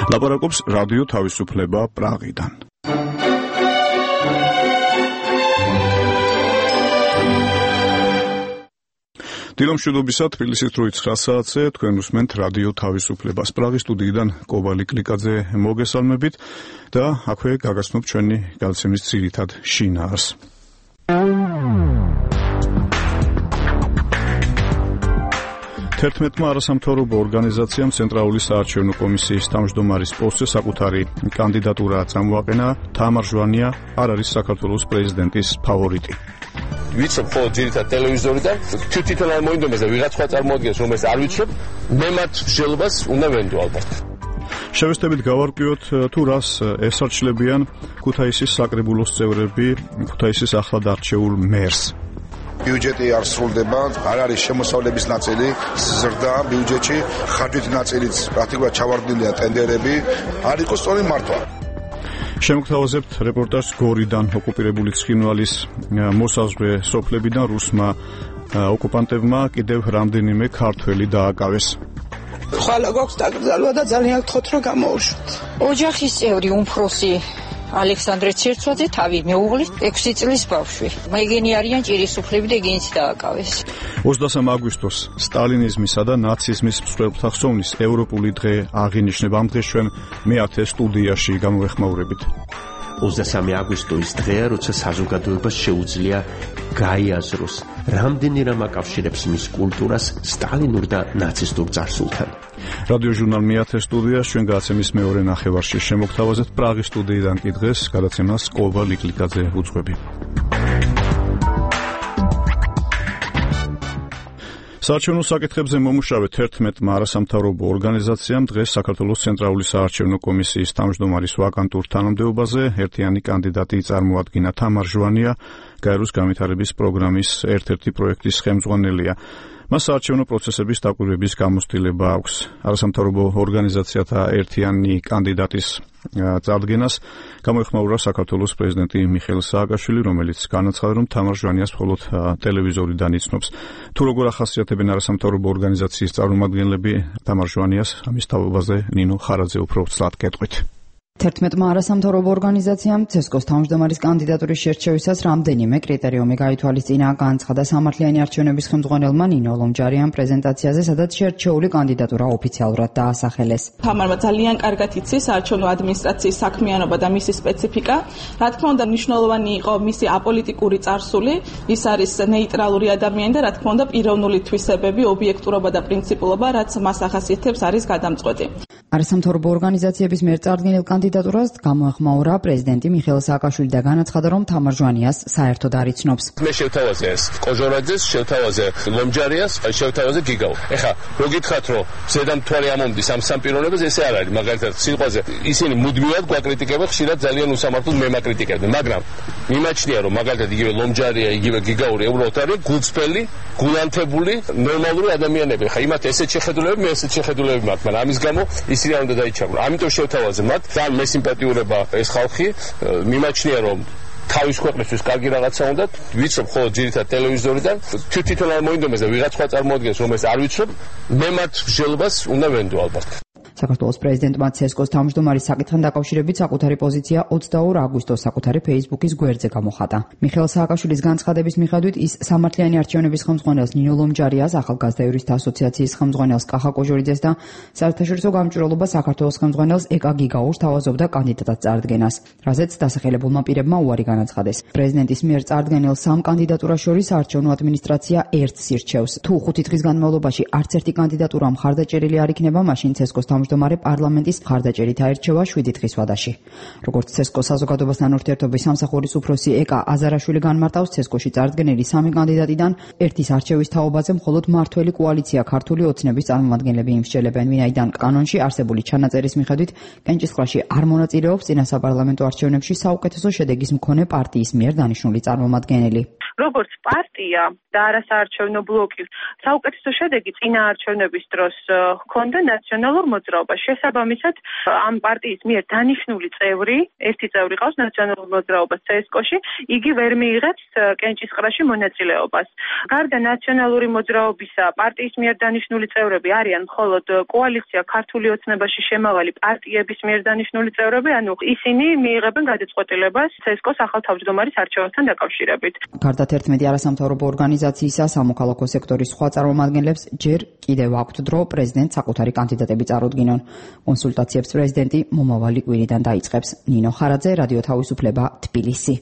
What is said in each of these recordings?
ლაპარაკობს რადიო თავისუფლება პრაღიდან. დილომშვიდობისა თბილისის დროით 9 საათზე თქვენ უსმენთ რადიო თავისუფლებას. პრაღის სტუდიიდან კობალი კლიკაძე მოგესალმებით და აქვე გაგაცნობთ ჩვენი გადაცემის ძირითად შინაარს. 11-მა არასამთავრობო ორგანიზაციამ ცენტრალური საარჩევნო კომისიის თავმჯდომარის პოსტზე საკუთარი კანდიდატურა წამოაყენა. თამარ ჟვანია არ არის საქართველოს პრეზიდენტის ფავორიტი. ვიცნობ ხოლმე ძირითად ტელევიზორიდან თვითონ არ მოინდომეს და ვიღაც სხვა წარმოადგენს რომელსაც არ ვიცნობ მე მათ მსჯელობას უნდა ვენდო ალბათ. შევესწრებით გავარკვიოთ თუ რას ესარჩლებიან ქუთაისის საკრებულოს წევრები ქუთაისის ახლად არჩეულ მერს. ბიუჯეტი არ სრულდება, არ არის შემოსავლების ნაწილი, ზრდა ბიუჯეტში, ხარჯვითი ნაწილიც პრაქტიკულად ჩავარდნილია ტენდერები, არ იყოს სწორი მართვა. შემოგთავაზებთ რეპორტაჟს გორიდან ოკუპირებული ცხინვალის მოსაზღვრე სოფლებიდან რუსმა ოკუპანტებმა კიდევ რამდენიმე ქართველი დააკავეს. ხვალ გვაქვს დაკრძალვა და ძალიან გთხოვთ რომ გამოვუშვით. ოჯახის წევრი უმფროსი ალექსანდრე ცერცვაძე თავი მეუღლით 6 წლის ბავშვი. მეგენი არიან ჭირისუფლები და ეგენიც დააკავეს. 23 აგვისტოს სტალინიზმისა და ნაციზმის მსხვერპლთა ხსოვნის ევროპული დღე აღინიშნება. ამ დღეს ჩვენ მე-10 სტუდიაში გამოვეხმაურებით. 23 აგვისტო ის დღეა, როცა საზოგადოებას შეუძლია გაიაზროს, რამდენი რამ აკავშირებს მის კულტურას სტალინურ და ნაცისტურ წარსულთან. რადიო ჟურნალ მე-10 სტუდიაში ჩვენ გადაცემის მეორე ნახევარში შემოგთავაზებთ პრაღის სტუდიიდან კი დღეს გადაცემას კობალი კლიკაძე უძღვები. საარჩევნო საკითხებზე მომუშავე 11-მა არასამთავრობო ორგანიზაციამ დღეს საქართველოს ცენტრალური საარჩევნო კომისიის თავმჯდომარის ვაკანტურ თანამდებობაზე ერთიანი კანდიდატი წარმოადგინა. თამარ ჟვანია გაეროს განვითარების პროგრამის ერთ-ერთი პროექტის ხელმძღვანელია. მას საარჩევნო პროცესების დაკვირვების გამოცდილება აქვს. არასამთავრობო ორგანიზაციათა ერთიანი კანდიდატის წარდგენას გამოეხმაურა საქართველოს პრეზიდენტი მიხეილ სააკაშვილი, რომელიც განაცხადა, რომ თამარ ჟვანიას მხოლოდ ტელევიზორიდან იცნობს. თუ როგორ ახასიათებენ არასამთავრობო ორგანიზაციის წარმომადგენლები თამარ ჟვანიას, ამის თავობაზე ნინო ხარაძე უფრო ვრცლად გეტყვით. 11-მა არასამთავრობო ორგანიზაციამ ცესკოს თავმჯდომარის კანდიდატურის შერჩევისას რამდენიმე კრიტერიუმი გაითვალისწინა. განცხადა სამართლიანი არჩევნების ხელმძღვანელმა ნინო ლომჯარიამ პრეზენტაციაზე, სადაც შერჩეული კანდიდატურა ოფიციალურად დაასახელეს. თამარმა ძალიან კარგად იცის არჩევნო ადმინისტრაციის საქმიანობა და მისი სპეციფიკა. რა თქმა უნდა, მნიშვნელოვანი იყო მისი აპოლიტიკური წარსული, ის არის ნეიტრალური ადამიანი და რა თქმა უნდა, პიროვნული თვისებები, ობიექტურობა და პრინციპულობა, რაც მას ახასიათებს, არის გადამწყვეტი. არასამთავრობო ორგანიზაციების მიერ წარდგენილ კანდიდატურას გამოეხმაურა პრეზიდენტი მიხეილ სააკაშვილი და განაცხადა, რომ თამარ ჟვანიას საერთოდ არ იცნობს. მე შევთავაზე კოჟორაძეს, შევთავაზე ლომჯარიას, შევთავაზე გიგაო. ეხა რო გითხრათ, რომ ზედამთვარე ამომდის ამ სამ პიროვნებას, ესე არ არის. მაგალითად, სიტყვაზე ისინი მუდმივად გვაკრიტიკებენ, ხშირად ძალიან უსამართლოდ მემაკრიტიკებენ, მაგრამ მიმაჩნია, რომ მაგალითად იგივე ლომჯარია, იგივე გიგაური უბრალოდ არის გულწრფელი, გულანთებული, ნორმალური ადამიანები. ხა იმათ ესეთ შეხედულებები, მე ესეთ შეხედულებები მაქვს, მაგრამ ამის გამო ისინი არ უნდა დაიჩაგრონ. ამიტომ შევთავაზე მათ და მე სიმპათიურება ეს ხალხი მიმაჩნია, რომ თავის ქვეყნისთვის კარგი რაღაცა უნდა. ვიცნობ ხოლმე ძირითად ტელევიზორიდან თვითონ არ მოინდომეს და ვიღაც სხვა წარმოადგენს რომელსაც არ ვიცნობ მე მათ მსჯელობას უნდა ვენდო ალბათ. საქართველოს პრეზიდენტმა ცესკოს თავმჯდომარის საკითხთან დაკავშირებით საკუთარი პოზიცია 22 აგვისტოს საკუთარი Facebook-ის გვერდზე გამოხატა. მიხეილ სააკაშვილის განცხადების მიხედვით ის სამართლიანი არჩევნების ხელმძღვანელს ნინო ლომჯარიას, ახალგაზრდა იურისტთა ასოციაციის ხელმძღვანელს კახა კოჟორიძეს და საერთაშორისო გამჭვირვალობა საქართველოს ხელმძღვანელს ეკა გიგაურს თავაზობდა კანდიდატად წარდგენას, რაზეც დასახელებულმა პირებმა უარი განაცხადეს. პრეზიდენტის მიერ წარდგენილ სამ კანდიდატურას შორის არჩევნო ადმინისტრაცია ერთს ირჩევს. თუ 5 დღის განმავლობაში არც ერთი კანდიდატურა მხარდაჭერილი არ იქნება, მაშინ ცესკოს თავმჯდომარე პარლამენტის მხარდაჭერით აირჩევა 7 დღის ვადაში. როგორც ცესკოს საზოგადოებასთან ურთიერთობის სამსახურის უფროსი ეკა აზარაშვილი განმარტავს, ცესკოში წარდგენილი სამი კანდიდატიდან ერთის არჩევის თაობაზე მხოლოდ მართველი კოალიცია ქართული ოცნების წარმომადგენლები იმსჯელებენ, ვინაიდან კანონში არსებული ჩანაწერის მიხედვით კენჭისყრაში არ მონაწილეობს წინა საპარლამენტო არჩევნებში საუკეთესო შედეგის მქონე პარტიის მიერ დანიშნული წარმომადგენელი. როგორც პარტია და არასაარჩევნო ბლოკი საუკეთესო შედეგი წინა არჩევნების დროს ჰქონდა ნაციონალურ მოძრაობას. მოძრაობას. შესაბამისად, ამ პარტიის მიერ დანიშნული წევრი, ერთი წევრი ყავს ნაციონალურ მოძრაობას CSKO-ში, იგი ვერ მიიღებს კენჭისყრაში მონაწილეობას. გარდა ნაციონალური მოძრაობისა, პარტიის მიერ დანიშნული წევრები არიან მხოლოდ კოალიცია ქართული ოცნებაში შემავალი პარტიების მიერ დანიშნული წევრები, ანუ ისინი მიიღებენ გადაწყვეტილებას CSKO-ს ახალ თავმჯდომარის არჩევასთან დაკავშირებით. გარდა 11 არასამთავრობო ორგანიზაციისა, სამოქალაქო სექტორის სხვა წარმომადგენლებს ჯერ კიდევ აქვთ დრო პრეზიდენტს საკუთარი კანდიდატები წარუდგინონ. კონსულტაციებს პრეზიდენტი მომავალი კვირიდან დაიწყებს. ნინო ხარაძე, რადიო თავისუფლება, თბილისი.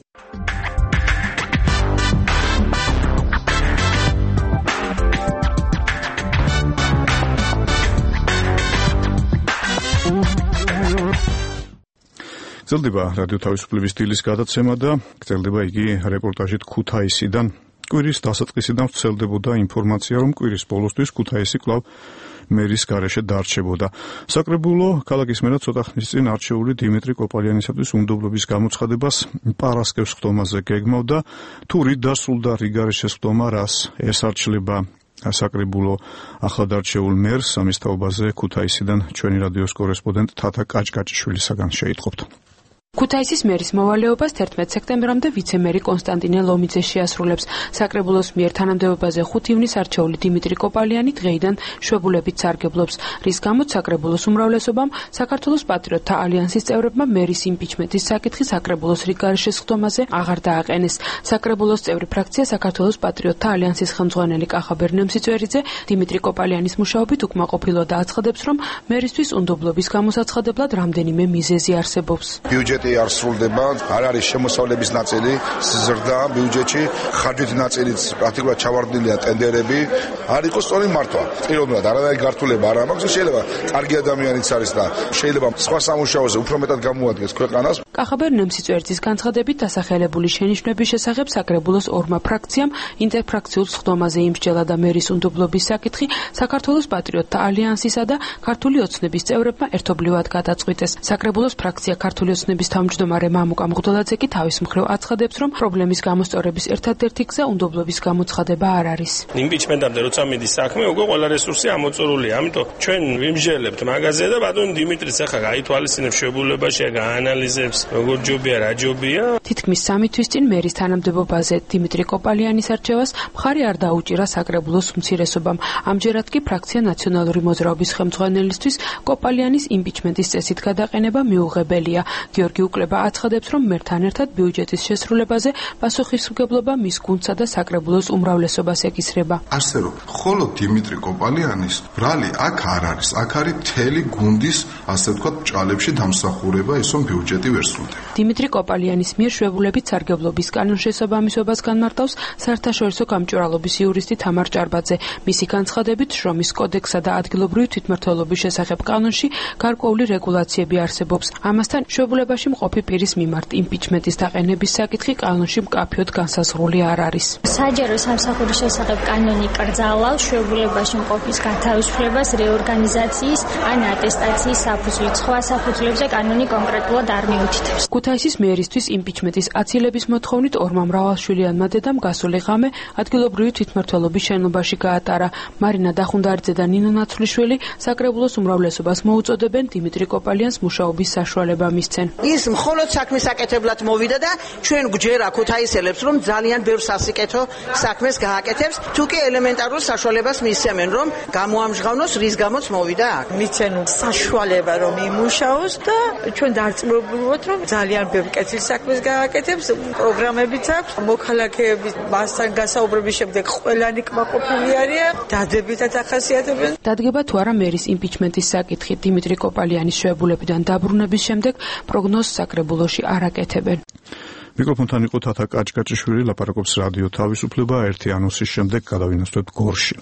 გრძელდება რადიო თავისუფლების დილის გადაცემა და გრძელდება იგი რეპორტაჟით ქუთაისიდან. კვირის დასაწყისიდან ვრცელდებოდა ინფორმაცია, რომ კვირის ბოლოსთვის ქუთაისი კვლავ მერის გარეშე დარჩებოდა. საკრებულო ქალაქის მერად ცოტა ხნის წინ არჩეული დიმიტრი კოპალიანისათვის უნდობლობის გამოცხადებას პარასკევს ხდომაზე გეგმავდა. თუ რით დასრულდა რიგარის შესხდომა, რას ესარჩლება საკრებულო ახლად არჩეულ მერს, ამის თაობაზე ქუთაისიდან ჩვენი რადიოს კორესპონდენტ თათა კაჭკაჭიშვილისაგან შეიტყობთ. ქუთაისის მერის მოვალეობას 11 სექტემბრამდე ვიცე-მერი კონსტანტინე ლომიძე შეასრულებს. საკრებულოს მიერ თანამდებობაზე 5 ივნისს არჩეული დიმიტრი კოპალიანი დღეიდან შვებულებით სარგებლობს, რის გამოც საკრებულოს უმრავლესობამ საქართველოს პატრიოტთა ალიანსის წევრებმა მერის იმპიჩმენტის საკითხი საკრებულოს რიგარის შესხდომაზე აღარ დააყენეს. საკრებულოს წევრი ფრაქცია საქართველოს პატრიოტთა ალიანსის ხელმძღვანელი კახაბერ ნემსიწვერიძე დიმიტრი კოპალიანის მუშაობით უკმაყოფილო დააცხადებს, რომ მერისთვის უნდობლობის გამოსაცხადებლად რამდენიმე მიზეზი არსებობს. არ სრულდება, არ არის შემოსავლების ნაწილი, ზრდა ბიუჯეტში, ხარჯვითი ნაწილიც პრაქტიკულად ჩავარდნილია ტენდერები, არ იყოს სწორი მართვა. პიროვნულად არანაირი გართულება არ მაქვს, შეიძლება კარგი ადამიანიც არის და შეიძლება სხვა სამუშაოზე უფრო მეტად გამოადგეს ქვეყანას. კახაბერ ნემსიწვერიძის განცხადებით დასახელებული შენიშვნების შესახებ საკრებულოს ორმა ფრაქციამ ინტერფრაქციულ სხდომაზე იმსჯელა და მერის უნდობლობის საკითხი საქართველოს პატრიოტთა ალიანსისა და ქართული ოცნების წევრებმა ერთობლივად გადაწყვიტეს. საკრებულოს ფრაქცია ქართული ოცნების თავმჯდომარე მამუკა მღვდელაძე კი თავის მხრივ აცხადებს, რომ პრობლემის გამოსწორების ერთადერთი გზა უნდობლობის გამოცხადება არ არის. იმპიჩმენტამდე როცა მიდის საქმე, უკვე ყველა რესურსი ამოწურულია. ამიტომ ჩვენ ვიმსჯელებთ მაგაზე და ბატონი დიმიტრიც ახლა გაითვალისწინებს შეებულებაში, გაანალიზებს, როგორ ჯობია, რა ჯობია. თითქმის 3 თვის წინ მერის თანამდებობაზე დიმიტრი კოპალიანის არჩევას მხარი არ დაუჭირა საკრებულოს უმცირესობამ. ამჯერად კი ფრაქცია ნაციონალური მოძრაობის ხელმძღვანელისთვის კოპალიანის იმპიჩმენტის წესით გადაყენება მიუღებელია. გიორგი უკლება აცხადებს, რომ მერთან ერთად ბიუჯეტის შესრულებაზე პასუხისმგებლობა მის გუნდსა და საკრებულოს უმრავლესობას ეკისრება. არსებობს მხოლოდ დიმიტრი კოპალიანის ბრალი აქ არ არის. აქ არის მთელი გუნდის, ასე ვთქვათ, ბრალებში დამსახურება, ის რომ ბიუჯეტი ვერ სრულდება. დიმიტრი კოპალიანის მიერ შვებულებით სარგებლობის კანონშესაბამისობას განმარტავს საერთაშორისო გამჭვირვალობის იურისტი თამარ ჭარბაძე. მისი განცხადებით, შრომის კოდექსსა და ადგილობრივი თვითმმართველობის შესახებ კანონში გარკვეული რეგულაციები არსებობს. ამასთან შვებულებაში მყოფი პირის მიმართ იმპიჩმენტის დაყენების საკითხი კანონში მკაფიოდ განსაზღვრული არ არის. საჯარო სამსახურის შესახებ კანონი კრძალავს შვებულებაში მყოფის გათავისუფლებას რეორგანიზაციის ან ატესტაციის საფუძვლით. სხვა საფუძვლებზე კანონი კონკრეტულად არ მიუთითებს. ქუთაისის მერისთვის იმპიჩმენტის აცილების მოთხოვნით ორმა მრავალშვილიანმა დედამ გასული ღამე ადგილობრივი თვითმმართველობის შენობაში გაატარა. მარინა დახუნდარიძე და ნინო ნაცვლიშვილი საკრებულოს უმრავლესობას მოუწოდებენ დიმიტრი კოპალიანს მუშაობის საშუალება მისცენ. ის მხოლოდ საქმის აკეთებლად მოვიდა და ჩვენ გვჯერა ქუთაისელებს, რომ ძალიან ბევრ სასიკეთო საქმეს გააკეთებს, თუ კი ელემენტარულ საშუალებას მისცემენ, რომ გამოამჟღავნოს, რის გამოც მოვიდა აქ. მიცენ საშუალება, რომ იმუშაოს და ჩვენ დარწმუნებული ვართ, რომ ძალიან ბევრ კეთილ საქმეს გააკეთებს, პროგრამებიც აქვს, მოქალაქეების მასთან გასაუბრების შემდეგ ყველანი კმაყოფილი არიან, დადებითად ახასიათებენ. დადგება თუ არა მერის იმპიჩმენტის საკითხი დიმიტრი კოპალიანის შვებულებიდან დაბრუნების შემდეგ პროგნოზს საკრებულოში არ აკეთებენ. მიკროფონთან იყო თათა კაჭკაჭიშვილი, ლაპარაკობს რადიო თავისუფლება. ერთი ანონსის შემდეგ გადავინაცვლებთ გორში.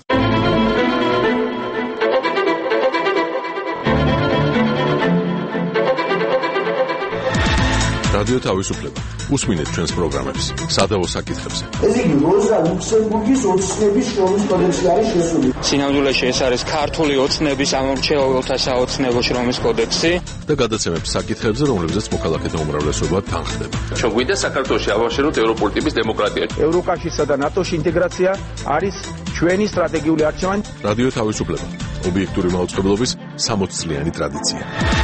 რადიო თავისუფლება. უსმინეთ ჩვენს პროგრამებს სადავო საკითხებზე. ეს იგი როზა ლუქსემბურგის ოცნების შრომის კოდექსი არის შესული. სინამდვილეში ეს არის ქართული ოცნების ამორჩეულთა საოცნებო შრომის კოდექსი და გადაცემებს საკითხებზე, რომლებზეც მოქალაქეთა უმრავლესობა თანხდება. ჩვენ გვინდა საქართველოში ავაშენოთ ევროპული ტიპის დემოკრატია. ევროკავშირსა და ნატოში ინტეგრაცია არის ჩვენი სტრატეგიული არჩევანი. რადიო თავისუფლება. ობიექტური მაუწყებლობის 60-წლიანი ტრადიცია.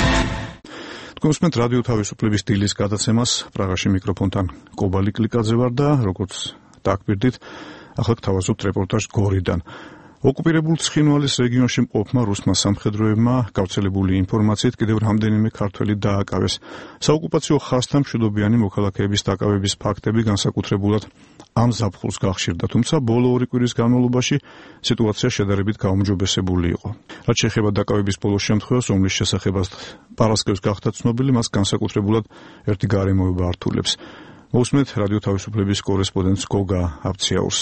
თქვენ რადიო თავისუფლების დილის გადაცემას პრაღაში მიკროფონთან კობალი კლიკაძე ვარ და როგორც დაგკვირდით, ახლა გთავაზობთ რეპორტაჟ გორიდან. ოკუპირებულ ცხინვალის რეგიონში მყოფმა რუსმა სამხედროებმა გავრცელებული ინფორმაციით კიდევ რამდენიმე ქართველი დააკავეს. საოკუპაციო ხაზთან მშვიდობიანი მოქალაქეების დაკავების ფაქტები განსაკუთრებულად ამ ზაფხულს გახშირდა, თუმცა ბოლო 2 კვირის განმავლობაში სიტუაცია შედარებით გაუმჯობესებული იყო. რაც შეეხება დაკავების ბოლო შემთხვევას, რომლის შესახებაც პარასკევს გახდა ცნობილი, მას განსაკუთრებულად ერთი გარემოება ართულებს. მოусმენთ რადიო თავისუფლების კორესპონდენტს გოგა აბციაურს.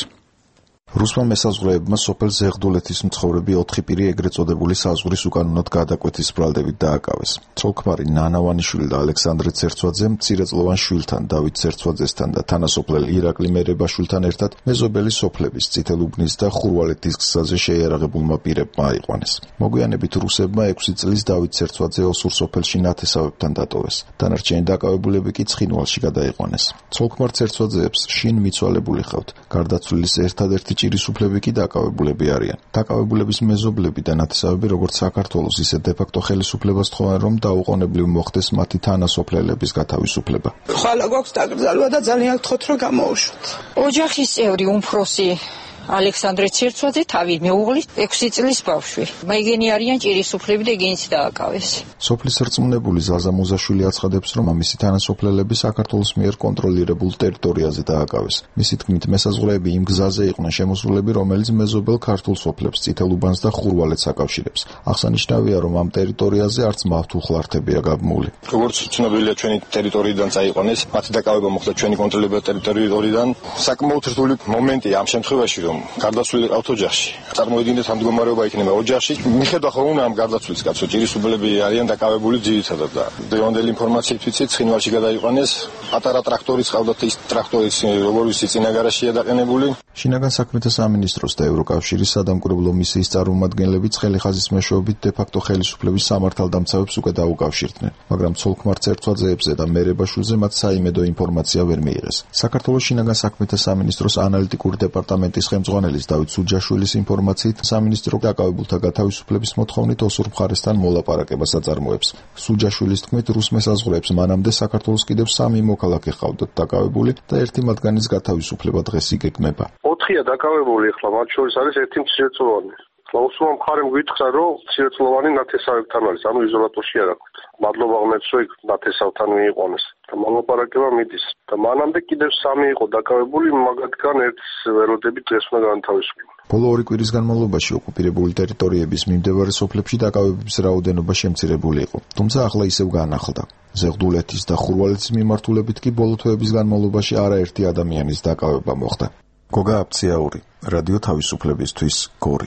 რუსმა მესაზღვრეებმა სოფელ ზეღდულეთის მცხოვრები 4 პირი ეგრეთ წოდებული საზღვრის უკანონოდ გადაკვეთის ბრალდებით დააკავეს. ცოლ-ქმარი ნანა ვანიშვილი და ალექსანდრე ცერცვაძე მცირეწლოვან შვილთან დავით ცერცვაძესთან და თანასოფლელ ირაკლი მერებაშვილთან ერთად მეზობელი სოფლების წითელუბნის და ხურვალეთის გზაზე შეიარაღებულმა პირებმა აიყვანეს. მოგვიანებით რუსებმა 6 წლის დავით ცერცვაძე ოსურ სოფელში ნათესავებთან დატოვეს. დანარჩენი დაკავებულები კი ცხინვალში გადაიყვანეს. ცოლ-ქმარ ცერცვაძეებს შინ მიცვალებული ხავთ. გარდაცვლილის ერთადერთი ჭირისუფლები კი დაკავებულები არიან. დაკავებულების მეზობლები და ნათესავები როგორც საქართველოს, ისე დე-ფაქტო ხელისუფლებას თხოვენ, რომ დაუყოვნებლივ მოხდეს მათი თანასოფლელების გათავისუფლება. ხვალ გვაქვს დაკრძალვა და ძალიან გთხოვთ, რომ გამოვუშვით. ოჯახის წევრი უმფროსი ალექსანდრე ცერცვაძე თავი მეუღლით 6 წლის ბავშვი. მეგენი არიან ჭირისუფლები და ეგენიც დააკავეს. სოფლის რწმუნებული ზაზა მუზაშვილი აცხადებს, რომ ამისი თანასოფლელები საქართველოს მიერ კონტროლირებულ ტერიტორიაზე დააკავეს. მისი თქმით, მესაზღვრეები იმ გზაზე იყვნენ შემოსულები, რომელიც მეზობელ ქართულ სოფლებს წითელუბანს და ხურვალეთს აკავშირებს. აღსანიშნავია, რომ ამ ტერიტორიაზე არც მავთულხლართებია გაბმული. როგორც ცნობილია, ჩვენი ტერიტორიიდან წაიყვანეს, მათი დაკავება მოხდა ჩვენი კონტროლებადი ტერიტორიიდან. საკმაოდ რთული მომენტია ამ შემთხვევაში, რომ გარდაცვლილი ყავთ ოჯახში. წარმოიდგინეთ ამ მდგომარეობა იქნება ოჯახში. მიხედავთ რომ ამ გარდაცვლის კაცო ჭირისუფლები არიან დაკავებული ძირითადად და დღევანდელი ინფორმაციით ვიცით, ცხინვალში გადაიყვანეს. პატარა ტრაქტორიც ყავდათ, ის ტრაქტორიც როგორ ვიცი წინაგარაშია დაყენებული. შინაგან საქმეთა სამინისტროს და ევროკავშირის სადამკვირვებლო მისიის წარმომადგენლებიც ხელიხაზის მეშვეობით დე-ფაქტო ხელისუფლების სამართალდამცავებს უკვე დაუკავშირდნენ, მაგრამ ცოლ-ქმარ ცერცვაძეებზე და მერებაშვილზე მათ საიმედო ინფორმაცია ვერ მიიღეს. საქართველოს შინაგან საქმეთა სამინისტროს ანალიტიკური დეპარტამენტის ხელმძღვანელის დავით სუჯაშვილის ინფორმაციით, სამინისტრო დაკავებულთა გათავისუფლების მოთხოვნით ოსურ მხარესთან მოლაპარაკებას აწარმოებს. სუჯაშვილის თქმით, რუს მესაზღვრეებს მანამდე საქართველოს კიდევ 3 მოქალაქე ჰყავდათ დაკავებული და ერთი მათგანის გათავისუფლება დღეს იგეგმება. 4-ია დაკავებული, ახლა მათ შორის არის ერთი მცირეწლოვანი. ოსურმა მხარემ გვითხრა, რომ მცირეწლოვანი ნათესავებთან არის, ანუ იზოლატორში არ აქვს. მადლობა ღმერთს, რომ ნათესავთან მიიყვანეს და მოლაპარაკება მიდის. და მანამდე კიდევ 3 იყო დაკავებული, მაგათგან ერთს ველოდებით დღეს უნდა განთავისუფლება. ბოლო 2 კვირის განმავლობაში ოკუპირებული ტერიტორიების მიმდებარე სოფლებში დაკავებების რაოდენობა შემცირებული იყო, თუმცა ახლა ისევ განახლდა. ზეღდულეთის და ხურვალეთის მიმართულებით კი ბოლო თვეების განმავლობაში არაერთი ადამიანის დაკავება მოხდა. გოგა აბციაური, რადიო თავისუფლებისთვის, გორი.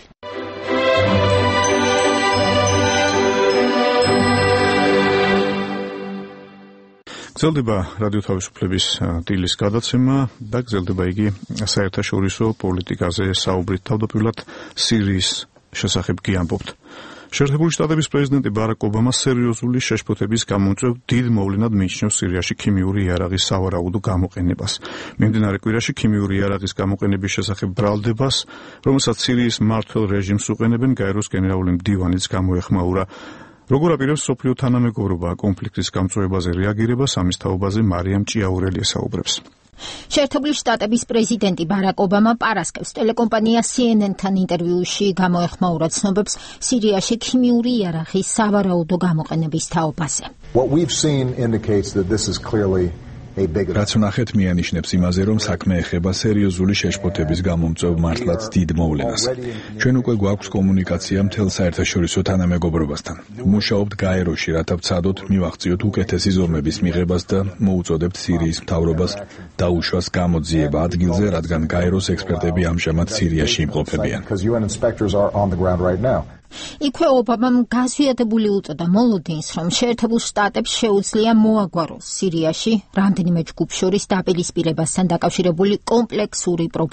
გრძელდება რადიო თავისუფლების დილის გადაცემა და გრძელდება იგი საერთაშორისო პოლიტიკაზე საუბრით. თავდაპირველად სირიის შესახებ გიამბობთ. შეერთებული შტატების პრეზიდენტი ბარაკ ობამა სერიოზული შეშფოთების გამომწვევ დიდ მოვლენად მიიჩნევს სირიაში ქიმიური იარაღის სავარაუდო გამოყენებას. მიმდინარე კვირაში ქიმიური იარაღის გამოყენების შესახებ ბრალდებას, რომელსაც სირიის მმართველ რეჟიმს უყენებენ, გაეროს გენერალური მდივანიც გამოეხმაურა. როგორ აპირებს მსოფლიო თანამეგობრობა კონფლიქტის გამწვევებაზე რეაგირებას, ამის თაობაზე მარიამ ჭიაურელი ესაუბრებს. შეერთებული შტატების პრეზიდენტი ბარაკ ობამა პარასკევს ტელეკომპანია CNN-თან ინტერვიუში გამოეხმაურა ცნობებს სირიაში ქიმიური იარაღის სავარაუდო გამოყენების თაობაზე. What we've seen indicates that this is clearly რაც ვნახეთ მიანიშნებს იმაზე, რომ საქმე ეხება სერიოზული შეშფოთების გამომწვევ მართლაც დიდ მოვლენას. ჩვენ უკვე გვაქვს კომუნიკაცია მთელ საერთაშორისო თანამეგობრობასთან. ვმუშაობთ გაეროში, რათა ვცადოთ, მივაღწიოთ უკეთესი ზომების მიღებას და მოუწოდებთ სირიის მთავრობას დაუშვას გამოძიება ადგილზე, რადგან გაეროს ექსპერტები ამჟამად სირიაში იმყოფებიან. იქვე ობამამ გაზვიადებული უწოდა მოლოდინს, რომ შეერთებულ შტატებს შეუძლია მოაგვაროს სირიაში რამდენიმე ჯგუფ შორის დაპირისპირებასთან დაკავშირებული კომპლექსური პრობლემა.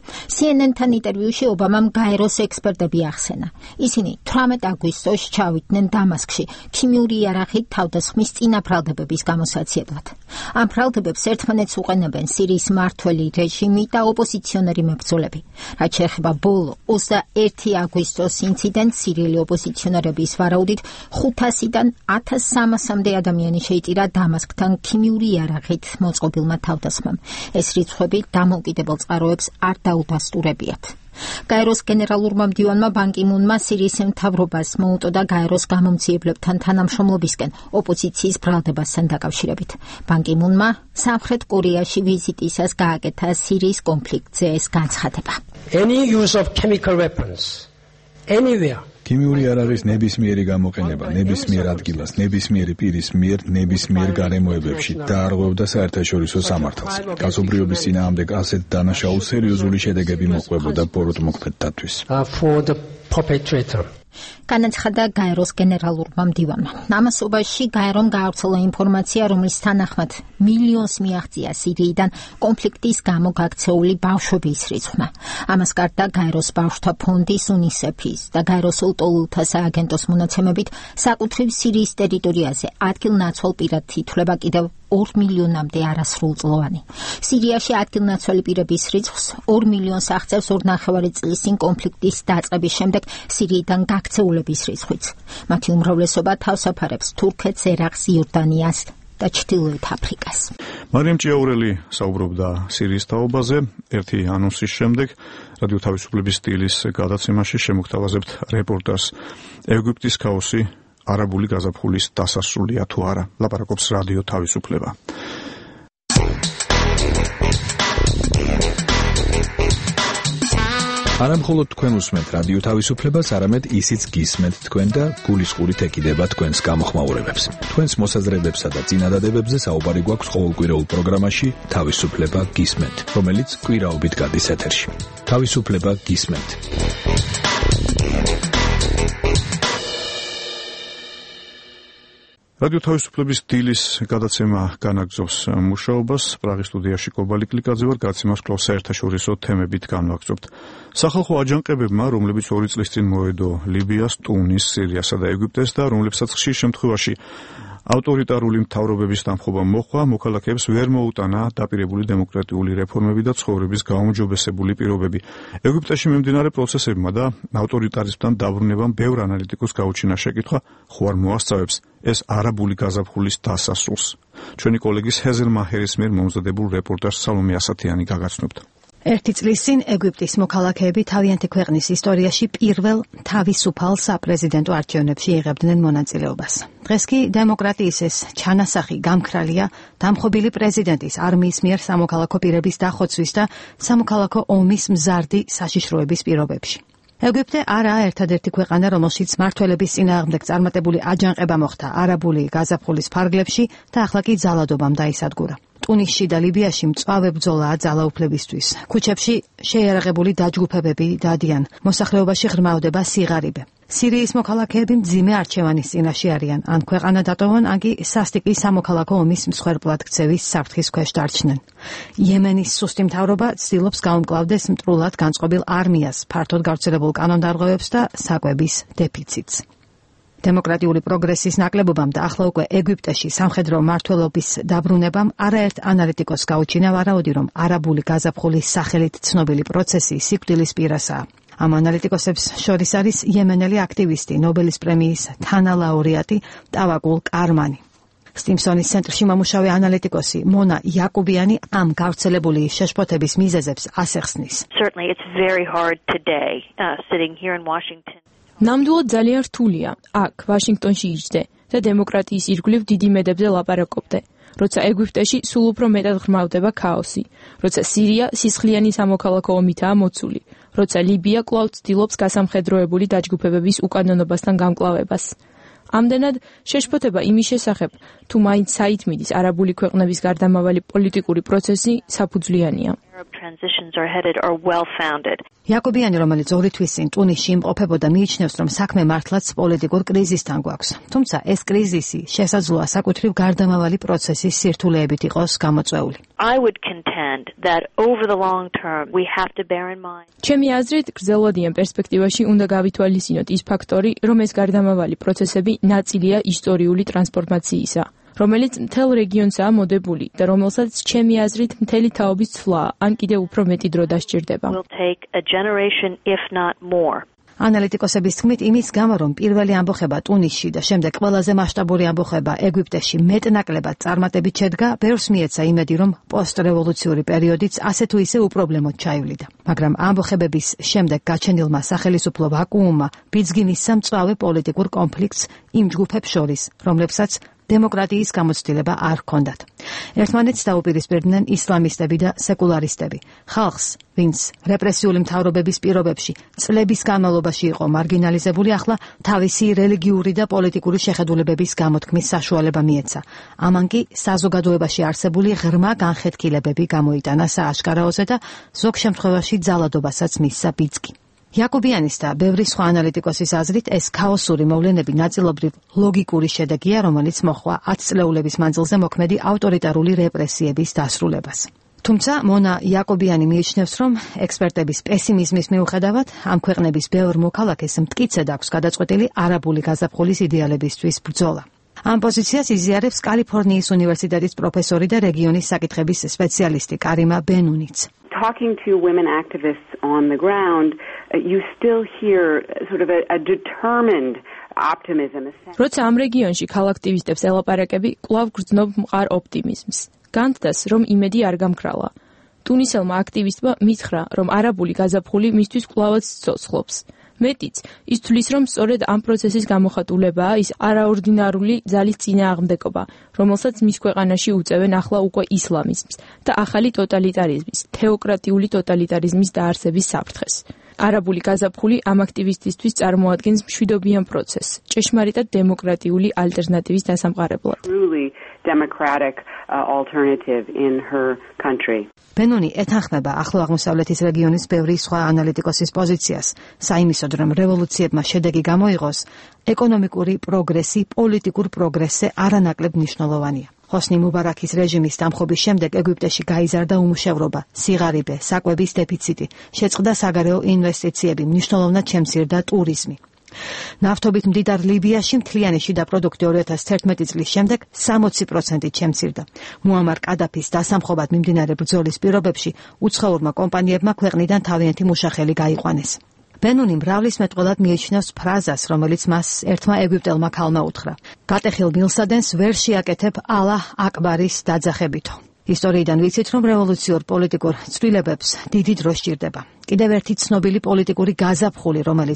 CNN-თან ინტერვიუში ობამამ გაეროს ექსპერტები ახსენა. ისინი 18 აგვისტოში ჩავიდნენ დამასკში ქიმიური იარაღით თავდასხმის წინაფრალდებების გამოსაცემად. ამ ფრალდებებს ერთმანეთს უყენებენ სირიის მმართველი რეჟიმი და ოპოზიციონერი მებრძოლები. რაც შეეხება ბოლო 21 აგვისტოს ინციდენტს, სირიელი ოპოზიციონერების ვარაუდით 500-დან 1300-მდე ადამიანი შეიტირა დამასკთან ქიმიური იარაღით მოწყობილმა თავდასხმამ. ეს რიცხვები დამოუკიდებელ წყაროებს არ დაუდასტურებიათ. გაეროს გენერალურმა მდივანმა ბან კი მუნმა სირიის მთავრობას მოუტოდა გაეროს გამომძიებლებთან თანამშრომლობისკენ ოპოზიციის ბრალდებასთან დაკავშირებით. ბან კი მუნმა სამხრეთ კორეაში ვიზიტისას გააკეთა სირიის კონფლიქტზე ეს განცხადება. Any use of chemical weapons anywhere ქიმიური იარაღის ნებისმიერი გამოყენება ნებისმიერ ადგილას, ნებისმიერი პირის მიერ, ნებისმიერ გარემოებებში დაარღვევდა საერთაშორისო სამართალს. კაცობრიობის წინააღმდეგ ასეთ დანაშაულს სერიოზული შედეგები მოყვებოდა ბოროტმოქმედთათვის. For the perpetrator. განაცხადა გაეროს გენერალურმა მდივანმა. ამასობაში გაერომ გაავრცელა ინფორმაცია, რომლის თანახმად მილიონს მიაღწია სირიიდან კონფლიქტის გამო გაქცეული ბავშვების რიცხვმა. ამას გარდა გაეროს ბავშვთა ფონდის UNICEF-ის და გაეროს უტოლულთა სააგენტოს მონაცემებით საკუთრივ სირიის ტერიტორიაზე ადგილნაცვალ პირად ითვლება კიდევ 2 მილიონამდე არასრულწლოვანი. სირიაში ადგილნაცვალი პირების რიცხვს 2 მილიონს აღწევს 2,5 წლის წინ კონფლიქტის დაწყების შემდეგ სირიიდან გაქცეულების რიცხვიც. მათი უმრავლესობა თავს აფარებს თურქეთს, ერაყს, იორდანიას და ჩრდილოეთ აფრიკას. მარიამ ჭიაურელი საუბრობდა სირიის თაობაზე. ერთი ანონსის შემდეგ რადიო თავისუფლების სტილის გადაცემაში შემოგთავაზებთ რეპორტაჟს ეგვიპტის ქაოსი არაბული გაზაფხულის დასასრულია თუ არა. ლაპარაკობს რადიო თავისუფლება. არა მხოლოდ თქვენ უსმენთ რადიო თავისუფლებას, არამედ ისიც გისმენთ თქვენ და გულისყურით ეკიდება თქვენს გამოხმაურებებს. თქვენს მოსაზრებებსა და წინადადებებზე საუბარი გვაქვს ყოველკვირეულ პროგრამაში თავისუფლება გისმენთ, რომელიც კვირაობით გადის ეთერში. თავისუფლება გისმენთ. რადიო თავისუფლების დილის გადაცემა განაგრძობს მუშაობას. პრაღის სტუდიაში კობალი კლიკაძე ვარ, გადაცემას კვლავ საერთაშორისო თემებით განვაგრძობთ. სახალხო აჯანყებებმა, რომლებიც 2 წლის წინ მოედო ლიბიას, ტუნის, სირიასა და ეგვიპტეს და რომლებსაც ხშირ შემთხვევაში ავტორიტარული მთავრობების დამხობა მოჰყვა, მოქალაქეებს ვერ მოუტანა დაპირებული დემოკრატიული რეფორმები და ცხოვრების გაუმჯობესებული პირობები. ეგვიპტეში მიმდინარე პროცესებმა და ავტორიტარიზმთან დაბრუნებამ ბევრ ანალიტიკოს გაუჩინა შეკითხვა, ხო არ მოასწავებს ეს არაბული გაზაფხულის დასასრულს. ჩვენი კოლეგის ჰეზელ მაჰერის მიერ მომზადებულ რეპორტაჟს სალომე ასათიანი გაგაცნობთ. 1 წლის წინ ეგვიპტის მოქალაქეები თავიანთი ქვეყნის ისტორიაში პირველ თავისუფალ საპრეზიდენტო არჩევნებში იღებდნენ მონაწილეობას. დღეს კი დემოკრატიის ეს ჩანასახი გამქრალია დამხობილი პრეზიდენტის არმიის მიერ სამოქალაქო პირების დახოცვის და სამოქალაქო ომის მზარდი საშიშროების პირობებში. ეგვიპტე არაა ერთადერთი ქვეყანა, რომელშიც მმართველების წინააღმდეგ წარმატებული აჯანყება მოხდა არაბული გაზაფხულის ფარგლებში და ახლა კი ძალადობამ დაისადგურა. ტუნისში და ლიბიაში მწვავე ბრძოლაა ძალაუფლებისთვის. ქუჩებში შეიარაღებული დაჯგუფებები დადიან. მოსახლეობაში ღრმავდება სიღარიბე. სირიის მოქალაქეები მძიმე არჩევანის წინაშე არიან. ან ქვეყანა დატოვონ, ან კი სასტიკი სამოქალაქო ომის მსხვერპლად ქცევის საფრთხის ქვეშ დარჩნენ. იემენის სუსტი მთავრობა ცდილობს გაუმკლავდეს მტრულად განწყობილ არმიას, ფართოდ გავრცელებულ კანონდარღვევებს და საკვების დეფიციტს. დემოკრატიული პროგრესის ნაკლებობამ და ახლა უკვე ეგვიპტეში სამხედრო მმართველობის დაბრუნებამ არაერთ ანალიტიკოს გაუჩინა ვარაუდი, რომ არაბული გაზაფხულის სახელით ცნობილი პროცესი სიკვდილის პირასაა. ამ ანალიტიკოსებს შორის არის იემენელი აქტივისტი, ნობელის პრემიის თანალაურეატი ტავაკულ კარმანი. სტიმსონის ცენტრში მომუშავე ანალიტიკოსი მონა იაკუბიანი ამ გავრცელებული შეშფოთების მიზეზებს ასახსნის. Certainly it's very hard today sitting here in Washington. ნამდვილად ძალიან რთულია აქ ვაშინგტონში იჯდე და დემოკრატიის ირგვლივ დიდი მედებზე ლაპარაკობდე, როცა ეგვიპტეში სულ უფრო მეტად ღრმავდება ქაოსი, როცა სირია სისხლიანი სამოქალაქო ომითაა მოცული, როცა ლიბია კვლავ ცდილობს გასამხედროებული დაჯგუფებების უკანონობასთან გამკლავებას. ამდენად შეშფოთება იმის შესახებ, თუ მაინც საით მიდის არაბული ქვეყნების გარდამავალი პოლიტიკური პროცესი საფუძვლიანია. Transitions are headed are well founded. იაკობიანი, რომელიც 2 თვის წინ ტუნისში იმყოფებოდა, მიიჩნევს, რომ საქმე მართლაც პოლიტიკურ კრიზისთან გვაქვს. თუმცა ეს კრიზისი შესაძლოა საკუთრივ გარდამავალი პროცესის სირთულეებით იყოს გამოწვეული. I would contend that over the long term we have to bear in mind. ჩემი აზრით, გრძელვადიან პერსპექტივაში უნდა გავითვალისწინოთ ის ფაქტორი, რომ ეს გარდამავალი პროცესები ნაწილია ისტორიული ტრანსფორმაციისა, რომელიც მთელ რეგიონსაა მოდებული და რომელსაც ჩემი აზრით მთელი თაობის ცვლა ან კიდევ უფრო მეტი დრო დასჭირდება. Will take a generation if not more. ანალიტიკოსების თქმით, იმის გამო, რომ პირველი ამბოხება ტუნისში და შემდეგ ყველაზე მასშტაბური ამბოხება ეგვიპტეში მეტნაკლებად წარმატებით შედგა, ბევრს მიეცა იმედი, რომ პოსტრევოლუციური პერიოდიც ასე თუ ისე უპრობლემოდ ჩაივლიდა. მაგრამ ამბოხებების შემდეგ გაჩენილმა სახელისუფლო ვაკუუმმა ბიძგი მისცა მწვავე პოლიტიკურ კონფლიქტს იმ ჯგუფებს შორის, რომლებსაც დემოკრატიის გამოცდილება არ ჰქონდათ. ერთმანეთს დაუპირისპირდნენ ისლამისტები და სეკულარისტები. ხალხს, ვინც რეპრესიული მთავრობების პირობებში წლების განმავლობაში იყო მარგინალიზებული, ახლა თავისი რელიგიური და პოლიტიკური შეხედულებების გამოთქმის საშუალება მიეცა. ამან კი საზოგადოებაში არსებული ღრმა განხეთქილებები გამოიტანა სააშკარაოზე და ზოგ შემთხვევაში ძალადობასაც მისცა ბიძგი. იაკობიანის და ბევრი სხვა ანალიტიკოსის აზრით, ეს ქაოსური მოვლენები ნაწილობრივ ლოგიკური შედეგია, რომელიც მოჰყვა 10 წლეულების მანძილზე მოქმედი ავტორიტარული რეპრესიების დასრულებას. თუმცა მონა იაკობიანი მიიჩნევს, რომ ექსპერტების პესიმიზმის მიუხედავად, ამ ქვეყნების ბევრ მოქალაქეს მტკიცედ აქვს გადაწყვეტილი არაბული გაზაფხულის იდეალებისთვის ბრძოლა. ამ პოზიციას იზიარებს კალიფორნიის უნივერსიტეტის პროფესორი და რეგიონის საკითხების სპეციალისტი კარიმა ბენუნიც. Talking to women activists on the ground, you still hear sort of a determined optimism. როცა ამ რეგიონში ქალაქტივისტებს ელაპარაკები, კვლავ გრძნობ მყარ ოპტიმიზმს. განცდას, რომ იმედი არ გამქრალა. ტუნისელმა აქტივისტმა მითხრა, რომ არაბული გაზაფხული მისთვის კვლავაც ცოცხლობს. მეტიც, ის თვლის, რომ სწორედ ამ პროცესის გამოხატულებაა ის არაორდინარული ძალის წინააღმდეგობა, რომელსაც მის ქვეყანაში უწევენ ახლა უკვე ისლამიზმს და ახალი ტოტალიტარიზმის, თეოკრატიული ტოტალიტარიზმის დაარსების საფრთხეს. არაბული გაზაფხული ამ აქტივისტისთვის წარმოადგენს მშვიდობიან პროცესს, ჭეშმარიტად დემოკრატიული ალტერნატივის დასამყარებლად. Democratic alternative in her country. ბენუნი ეთანხმება ახლო აღმოსავლეთის რეგიონის ბევრი სხვა ანალიტიკოსის პოზიციას, საიმისოდ, რომ რევოლუციებმა შედეგი გამოიღოს, ეკონომიკური პროგრესი პოლიტიკურ პროგრესზე არანაკლებ მნიშვნელოვანია. ჰოსნი მუბარაქის რეჟიმის დამხობის შემდეგ ეგვიპტეში გაიზარდა უმუშევრობა, სიღარიბე, საკვების დეფიციტი, შეწყდა საგარეო ინვესტიციები, მნიშვნელოვნად შემცირდა ტურიზმი. ნავთობით მდიდარ ლიბიაში მთლიანი შიდა პროდუქტი 2011 წლის შემდეგ 60%-ით შემცირდა. მუამარ კადაფის დასამხობად მიმდინარე ბრძოლის პირობებში უცხოურმა კომპანიებმა ქვეყნიდან თავიანთი მუშახელი გაიყვანეს. ბენუნი მრავლისმეტყველად მიიჩნევს ფრაზას, რომელიც მას ერთმა ეგვიპტელმა ქალმა უთხრა: "გატეხილ მილსადენს ვერ შეაკეთებ ალაჰ აკბარის დაძახებითო." ისტორიიდან ვიცით, რომ რევოლუციურ პოლიტიკურ ცვლილებებს დიდი დრო სჭირდება. კიდევ ერთი ცნობილი პოლიტიკური გაზაფხული, რომელიც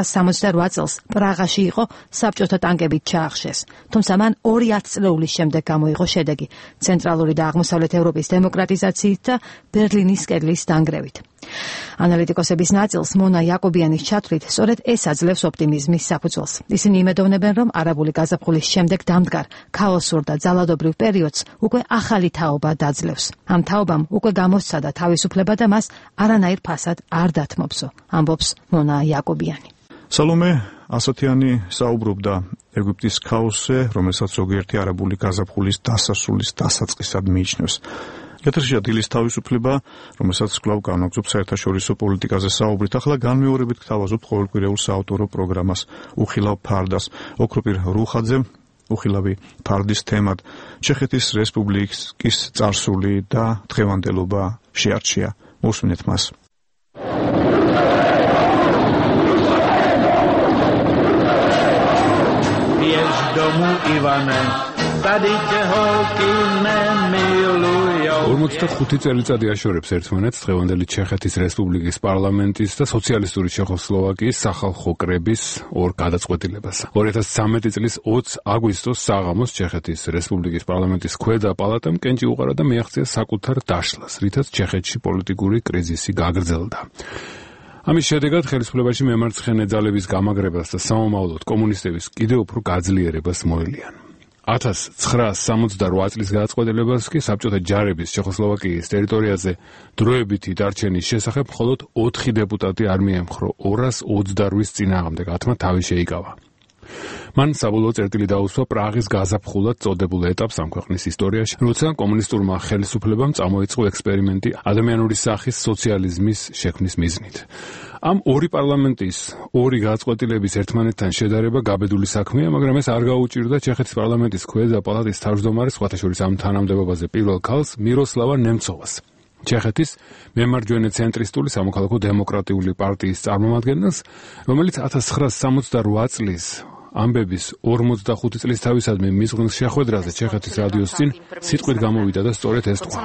1968 წელს პრაღაში იყო, საბჭოთა ტანკებით ჩაახშეს. თუმცა მან 2 წლეულის შემდეგ გამოიღო შედეგი ცენტრალური და აღმოსავლეთ ევროპის დემოკრატიზაციით და ბერლინის კედლის დანგრევით. ანალიტიკოსების ნაწილს მონა იაკობიანის ჩათვლით, სწორედ ეს აძლევს ოპტიმიზმის საფუძველს. ისინი იმედოვნებენ, რომ არაბული გაზაფხულის შემდეგ დამდგარ ქაოსურ და ძალადობრივ პერიოდს უკვე ახალი თაობა დაძლევს. ამ თაობამ უკვე გამოსცადა თავისუფლება და მას არანაირ ფასად არ დათმობსო, ამბობს მონა იაკობიანი. სალომე ასათიანი საუბრობდა ეგვიპტის ქაოსზე, რომელსაც ზოგიერთი არაბული გაზაფხულის დასასრულის დასაწყისად მიიჩნევს. ეთერშია დილის თავისუფლება, რომელსაც კვლავ განაგზობს საერთაშორისო პოლიტიკაზე საუბრით. ახლა განმეორებით გთავაზობთ ყოველკვირეულ საავტორო პროგრამას უხილავ ფარდას. ოქროპირ რუხაძემ უხილავი ფარდის თემად ჩეხეთის რესპუბლიკის წარსული და დღევანდელობა შეარჩია. მოსვინეთ მას. Domu Ivane, tady tě holky nemilujou. 45 წელიწადი აშორებს ერთმანეთს დღევანდელი ჩეხეთის რესპუბლიკის პარლამენტის და სოციალისტური ჩეხოსლოვაკიის სახალხო კრების ორ გადაწყვეტილებას. 2013 წლის 20 აგვისტოს საღამოს ჩეხეთის რესპუბლიკის პარლამენტის ქვედა პალატამ კენჭი უყარა და მიაღწია საკუთარ დაშლას, რითაც ჩეხეთში პოლიტიკური კრიზისი გაგრძელდა. ამის შედეგად ხელისუფლებაში მემარცხენე ძალების გამაგრებას და სამომავლოდ კომუნისტების კიდევ უფრო გაძლიერებას მოელიან. 1968 წლის გადაწყვეტილებას კი საბჭოთა ჯარების ჩეხოსლოვაკიის ტერიტორიაზე დროებითი დარჩენის შესახებ მხოლოდ 4 დეპუტატი არ მიემხრო 228-ის წინააღმდეგ 10-მა თავი შეიკავა. მან საბოლოო წერტილი დაუსვა პრაღის გაზაფხულად წოდებულ ეტაპს ამ ქვეყნის ისტორიაში, როცა კომუნისტურმა ხელისუფლებამ წამოიწყო ექსპერიმენტი ადამიანური სახის სოციალიზმის შექმნის მიზნით. ამ ორი პარლამენტის ორი გადაწყვეტილების ერთმანეთთან შედარება გაბედული საქმეა, მაგრამ ეს არ გაუჭირდა ჩეხეთის პარლამენტის ქვედა პალატის თავმჯდომარის, სხვათა შორის ამ თანამდებობაზე პირველ ქალს, მიროსლავა ნემცოვას. ჩეხეთის მემარჯვენე ცენტრისტული სამოქალაქო დემოკრატიული პარტიის წარმომადგენელს, რომელიც 1968 წლის ამბების 45 წლის თავისადმი მიზღნის შეხვედრაზე ჩეხეთის რადიოს წინ სიტყვით გამოვიდა და სწორედ ეს თქვა.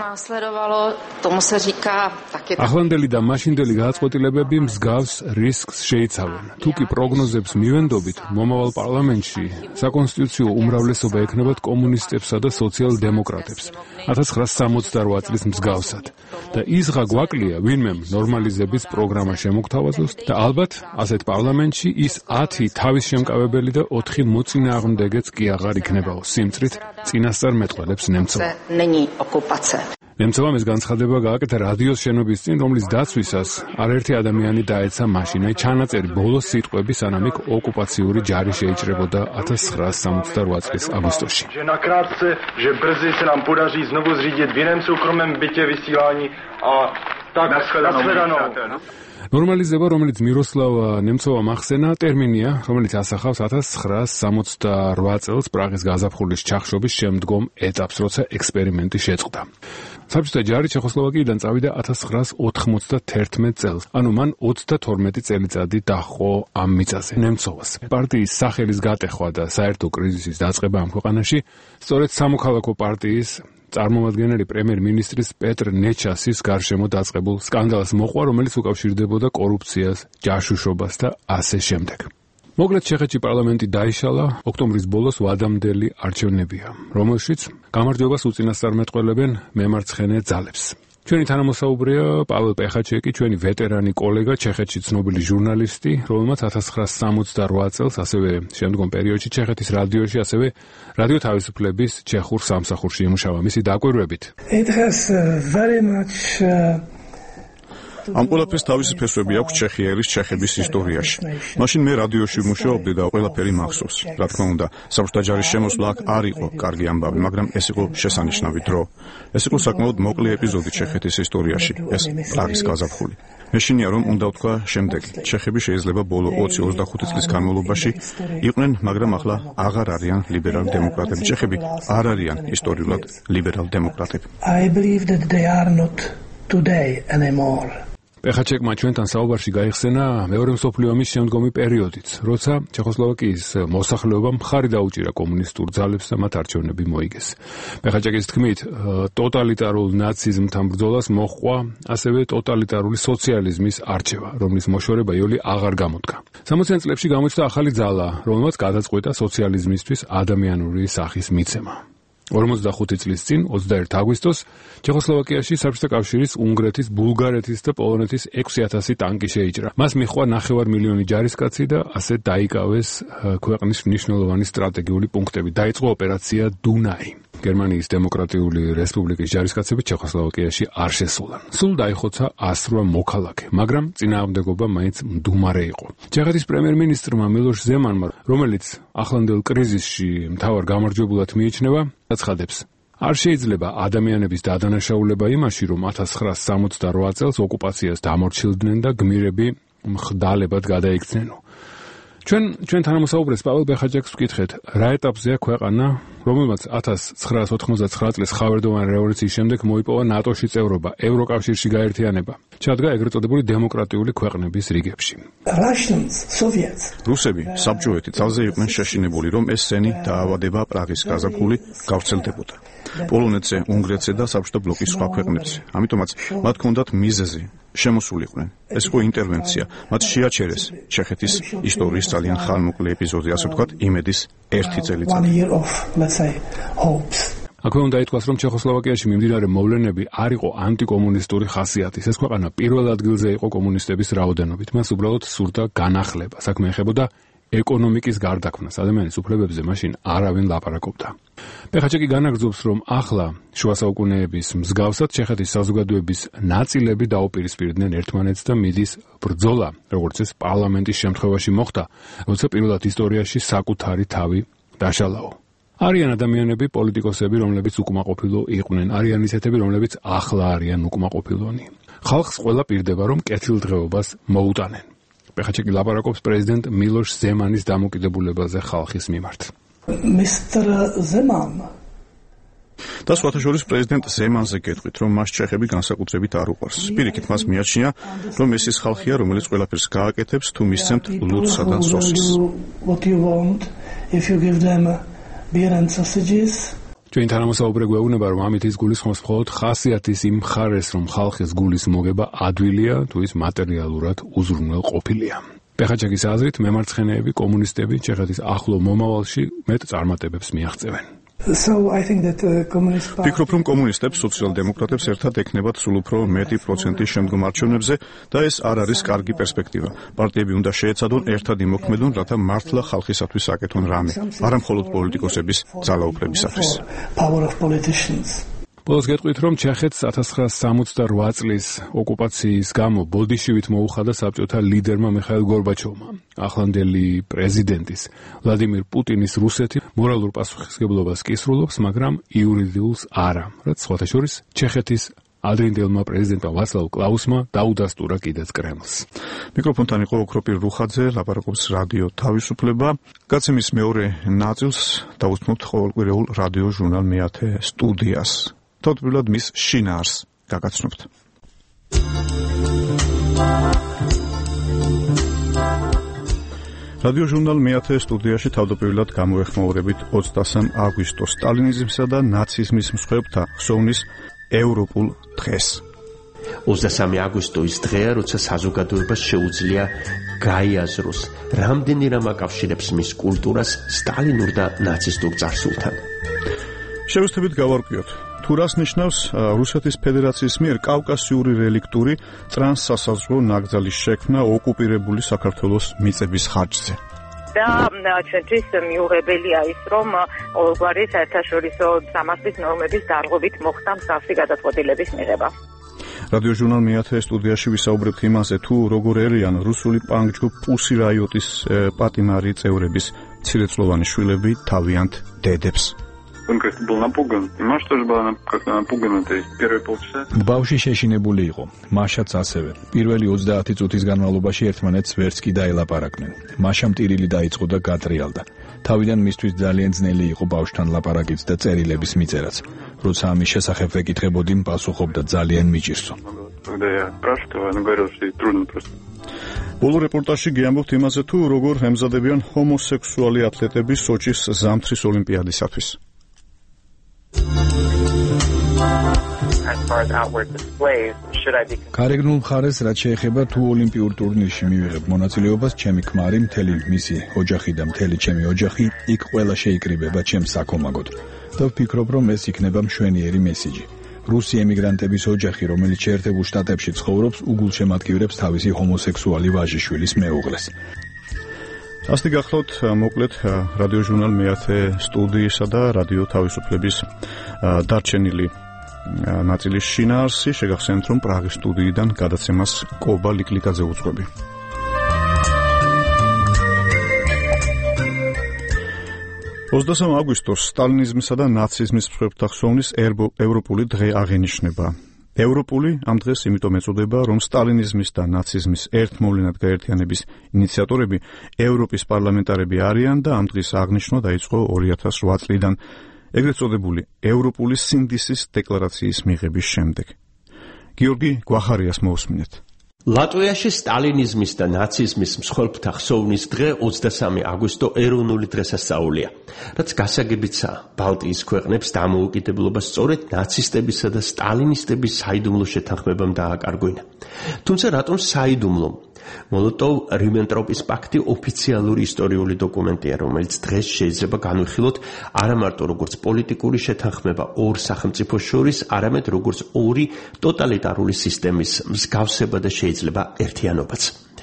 ახლანდელი და მაშინდელი გადაწყვეტილებები მსგავს რისკს შეიცავენ. თუ კი პროგნოზებს მივენდობით, მომავალ პარლამენტში საკონსტიტუციო უმრავლესობა ექნებათ კომუნისტებსა და სოციალ-დემოკრატებს 1968 წლის მსგავსად. და ისღა გვაკლია ვინმემ ნორმალიზების პროგრამა შემოგთავაზოს და ალბათ ასეთ პარლამენტში ის 10 თავის შემკავებელი და 4 მოწინააღმდეგეც კი აღარ იქნებაო. სიმწრით წინასწარ მეტყველებს ნემცოვა. ნემცოვამ ეს განცხადება გააკეთა რადიოს შენობის წინ, რომლის დაცვისას არაერთი ადამიანი დაეცა მაშინაი ჩანაწერი ბოლოს სიტყვები, სანამ იქ ოკუპაციური ჯარი შეიჭრებოდა 1968 წლის აგვისტოში. ნორმალიზება, რომელიც მიროსლავა ნემცოვამ ახსენა, ტერმინია, რომელიც ასახავს 1968 წელს პრაღის გაზაფხულის ჩახშობის შემდგომ ეტაპს, როცა ექსპერიმენტი შეწყდა. საბჭოთა ჯარი ჩეხოსლოვაკიიდან წავიდა 1991 წელს, ანუ მან 32 წელიწადი დაჰყო ამ მიწაზე. ნემცოვას პარტიის სახელის გატეხვა და საერთო კრიზისის დაწყება ამ ქვეყანაში სწორედ სამოქალაქო პარტიის წარმომადგენელი პრემიერ-მინისტრის პეტრ ნეჩასის გარშემო დაწყებულ სკანდალს მოყვა, რომელიც უკავშირდებოდა კორუფციას, ჯაშუშობას და ასე შემდეგ. მოკლედ ჩეხეთში პარლამენტი დაიშალა, ოქტომბრის ბოლოს ვადამდელი არჩევნებია, რომელშიც გამარჯვებას უწინასწარმეტყველებენ მემარცხენე ძალებს. ჩვენი თანამოსაუბრეა პაվել პეხაჩეკი, ჩვენი ვეტერანი კოლეგა, ჩეხეთში ცნობილი ჟურნალისტი, რომელმაც 1968 წელს, ასევე შემდგომ პერიოდში ჩეხეთის რადიოში, ასევე რადიო თავისუფლების ჩეხურ სამსახურში იმუშავა. მისი დაკვირვებით. It has very much ამ ყველაფერს თავისი ფესვები აქვს ჩეხიელის ჩეხების ისტორიაში. მაშინ მე რადიოში ვმუშაობდი და ყველაფერი მახსოვს. რა თქმა უნდა, საბჭოთა ჯარის შემოსვლა აქ არ იყო კარგი ამბავი, მაგრამ ეს იყო შესანიშნავი დრო. ეს იყო საკმაოდ მოკლე ეპიზოდი ჩეხეთის ისტორიაში, ეს პრაღის გაზაფხული. მეშინია რომ უნდა ვთქვა შემდეგი. ჩეხები შეიძლება ბოლო 20-25 წლის განმავლობაში იყვნენ, მაგრამ ახლა აღარ არიან ლიბერალ დემოკრატები. ჩეხები არ არიან ისტორიულად ლიბერალ დემოკრატები. I believe that they are not today anymore. პეხაჩეკმა ჩვენთან საუბარში გაიხსენა მეორე მსოფლიო ომის შემდგომი პერიოდიც, როცა ჩეხოსლოვაკიის მოსახლეობამ მხარი დაუჭირა კომუნისტურ ძალებს და მათ არჩევნები მოიგეს. პეხაჩეკის თქმით, ტოტალიტარულ ნაციზმთან ბრძოლას მოჰყვა ასევე ტოტალიტარული სოციალიზმის არჩევა, რომლის მოშორება იოლი აღარ გამოდგა. 60-იან წლებში გამოჩნდა ახალი ძალა, რომელმაც გადაწყვეტა სოციალიზმისთვის ადამიანური სახის მიცემა. 45 წლის წინ 21 აგვისტოს ჩეხოსლოვაკიაში საბჭოთა კავშირის, უნგრეთის, ბულგარეთის და პოლონეთის 6000 ტანკი შეიჭრა. მას მიჰყვა 9 მილიონი ჯარისკაცი და ასე დაიკავეს ქვეყნის მნიშვნელოვანი სტრატეგიული პუნქტები. დაიწყო ოპერაცია დუნაი. გერმანიის დემოკრატიული რესპუბლიკის ჯარისკაცები ჩეხოსლოვაკიაში არ შესულან. სულ დაიხოცა 108 მოქალაქე, მაგრამ წინააღმდეგობა მაინც მდუმარე იყო. ჩეხეთის პრემიერ-მინისტრმა მილოშ ზემანმა, რომელიც ახლანდელ კრიზისში მთავარ გამარჯვებულად მიიჩნევა, აცხადებს: არ შეიძლება ადამიანების დადანაშაულება იმაში, რომ 1968 წელს ოკუპაციას დამორჩილდნენ და გმირები მხდალებად გადაიქცნენო. ჩვენ თანამოსაუბრეს პაվել პეხაჩეკს ვკითხეთ, რა ეტაპზეა ქვეყანა, რომელმაც 1989 წლის ხავერდოვანი რევოლუციის შემდეგ მოიპოვა ნატოში წევრობა, ევროკავშირში გაერთიანება. ჩადგა ეგრეთ წოდებული დემოკრატიული ქვეყნების რიგებში. რუსები საბჭოეთი ძალზე იყვნენ შეშინებული, რომ ეს სცენი დაავადება პრაღის გაზაფხული გავრცელდებოდა. პოლონეთზე, უნგრეთზე და საბჭოთა ბლოკის სხვა ქვეყნებზე. ამიტომაც მათ ჰქონდათ მიზეზი. შემოსულიყვნენ. ეს იყო ინტერვენცია. მათ შეაჩერეს ჩეხეთის ისტორიის ძალიან ხანმოკლე ეპიზოდი, ასე ვთქვათ, იმედის ერთი წელიწადი. აქვე უნდა ითქვას, რომ ჩეხოსლოვაკიაში მიმდინარე მოვლენები არ იყო ანტიკომუნისტური ხასიათის. ეს ქვეყანა პირველ ადგილზე იყო კომუნისტების რაოდენობით. მას უბრალოდ სურდა განახლება. საქმე ეხებოდა ეკონომიკის გარდაქმნას ადამიანის უფლებებზე მაშინ არავინ ლაპარაკობდა. პეხაჩეკი განაგრძობს, რომ ახლა შუა საუკუნეების მსგავსად ჩეხეთის საზოგადოების ნაწილები დაუპირისპირდნენ ერთმანეთს და მიდის ბრძოლა, როგორც ეს პარლამენტის შემთხვევაში მოხდა, როცა პირველად ისტორიაში საკუთარი თავი დაშალაო. არიან ადამიანები, პოლიტიკოსები, რომლებიც უკმაყოფილო იყვნენ, არიან ისეთები, რომლებიც ახლა არიან უკმაყოფილონი. ხალხს ყველა პირდება, რომ კეთილდღეობას მოუტანენ. პეხაჩეკი ლაპარაკობს პრეზიდენტ მილოშ ზემანის დამოკიდებულებაზე ხალხის მიმართ. Mr. Zeman. და სხვათა შორის პრეზიდენტ ზემანზე გეტყვით, რომ მას ჩეხები განსაკუთრებით არ უყვარს. პირიქით მას მიაჩნია, რომ ეს ის ხალხია, რომელიც ყველაფერს გააკეთებს, თუ მისცემთ ლუდსა და სოსის. What you want if you give them beer and sausages. ჩვენ თანამოსაუბრე გვეუბნება, რომ ამით ის გულისხმობს მხოლოდ ხასიათის იმ მხარეს, რომ ხალხის გულის მოგება ადვილია, თუ ის მატერიალურად უზრუნველყოფილია. პეხაჩეკის აზრით, მემარცხენეები, კომუნისტები ჩეხეთის ახლო მომავალში მეტ წარმატებებს მიაღწევენ. ფიქრობ, რომ კომუნისტებს, სოციალ-დემოკრატებს ერთად ექნებათ სულ უფრო მეტი პროცენტი შემდგომ არჩევნებზე და ეს არ არის კარგი პერსპექტივა. პარტიები უნდა შეეცადონ ერთად იმოქმედონ, რათა მართლა ხალხისათვის აკეთონ რამე, არა მხოლოდ პოლიტიკოსების ძალაუფლებისათვის. ბოლოს გეტყვით, რომ ჩეხეთს 1968 წლის ოკუპაციის გამო ბოდიშივით მოუხადა საბჭოთა ლიდერმა მიხაილ გორბაჩოვმა. ახლანდელი პრეზიდენტის ვლადიმირ პუტინის რუსეთი მორალურ პასუხისმგებლობას კისრულობს, მაგრამ იურიდიულს არა, რაც სხვათა შორის ჩეხეთის ადრინდელმა პრეზიდენტმა ვაცლავ კლაუსმა დაუდასტურა კიდეც კრემლს. მიკროფონთან იყო ოქროპირ რუხაძე, ლაპარაკობს რადიო თავისუფლება. გაცემის მეორე ნაწილს დავუსმოთ ყოველკვირეულ რადიო ჟურნალ მეათე სტუდიას. თავდაპირველად მის შინაარს გაგაცნობთ. რადიო ჟურნალ მეათე სტუდიაში თავდაპირველად გამოეხმაურებით 23 აგვისტოს სტალინიზმსა და ნაციზმის მსხვერპლთა ხსოვნის ევროპულ დღეს. 23 აგვისტო ის დღეა, როცა საზოგადოებას შეუძლია გაიაზროს, რამდენი რამ აკავშირებს მის კულტურას სტალინურ და ნაცისტურ წარსულთან. შევეცდებით გავარკვიოთ, თუ რას ნიშნავს რუსეთის ფედერაციის მიერ კავკასიური რელიქტური ტრანსსასაზღვრო ნაკრძალის შექმნა ოკუპირებული საქართველოს მიწების ხარჯზე. და ჩვენთვის მიუღებელია ის, რომ ყოველგვარი საერთაშორისო სამართლის ნორმების დარღვევით მოხდა მსგავსი გადაწყვეტილების მიღება. რადიო ჟურნალ მეათე სტუდიაში ვისაუბრებთ იმაზე, თუ როგორ ერიან რუსული პანკ-ჯგუფ პუსი რაიოტის პატიმარი წევრების მცირეწლოვანი შვილები თავიანთ დედებს. Он как-то был напуган. И Маша тоже была как-то напугана, то есть первые полчаса. ბავშვი შეშინებული იყო, მაშაც ასევე. პირველი 30 წუთის განმავლობაში ერთმანეთს ვერც კი დაელაპარაკნენ. მაშამ ტირილი დაიწყო და გატრიალდა. თავიდან მისთვის ძალიან ძნელი იყო ბავშვთან ლაპარაკიც და წერილების მიწერაც. როცა ამის შესახებ ვეკითხებოდი, პასუხობდა ძალიან მიჭირსო. Когда я спрашивал, он говорил, что трудно просто. ბოლო რეპორტაჟში გიამბობთ იმაზე, თუ როგორ ემზადებიან ჰომოსექსუალი ათლეტები სოჩის ზამთრის ოლიმპიადისათვის. გარეგნულ მხარეს რაც შეეხება, თუ ოლიმპიურ ტურნირში მივიღებ მონაწილეობას, ჩემი ქმარი, მთელი მისი ოჯახი და მთელი ჩემი ოჯახი იქ ყველა შეიკრიბება ჩემს საქომაგოდ. და ვფიქრობ, რომ ეს იქნება მშვენიერი მესიჯი. რუსი ემიგრანტების ოჯახი, რომელიც შეერთებულ შტატებში ცხოვრობს, უგულშემატკივრებს თავისი ჰომოსექსუალი ვაჟიშვილის მეუღლეს. ასეთი გახლავთ მოკლედ რადიო ჟურნალ მეათე სტუდიისა და რადიო თავისუფლების დარჩენილი ნაწილის შინაარსი. შეგახსენებთ, რომ პრაღის სტუდიიდან გადაცემას კობა ლიკლიკაძე უძღვები. აგვისტოს სტალინიზმისა და ნაციზმის მსხვერპლთა ხსოვნის ევროპული დღე აღენიშნება. ევროპული ამ დღეს იმიტომ ეწოდება, რომ სტალინიზმის და ნაციზმის ერთმოვლენად გაერთიანების ინიციატორები ევროპის პარლამენტარები არიან და ამ დღის აღნიშვნა დაიწყო 2008 წლიდან ეგრეთ წოდებული ევროპული სინდისის დეკლარაციის მიღების შემდეგ. გიორგი გვახარიას მოусმინეთ. ლატვიაში სტალინიზმის და ნაციზმის მსხვერპლთა ხსოვნის დღე 23 აგვისტო ეროვნული დღესასწაულია, რაც გასაგებიცაა. ბალტიის ქვეყნებს დამოუკიდებლობა სწორედ ნაცისტებისა და სტალინისტების საიდუმლო შეთანხმებამ დააკარგვინა. თუმცა რატომ საიდუმლომ? მოლოტოვ-რიბენტროპის პაქტი ოფიციალური ისტორიული დოკუმენტია, რომელიც დღეს შეიძლება განვიხილოთ არა მარტო როგორც პოლიტიკური შეთანხმება ორ სახელმწიფოს შორის, არამედ როგორც ორი ტოტალიტარული სისტემის მსგავსება და შეიძლება ერთიანობაც.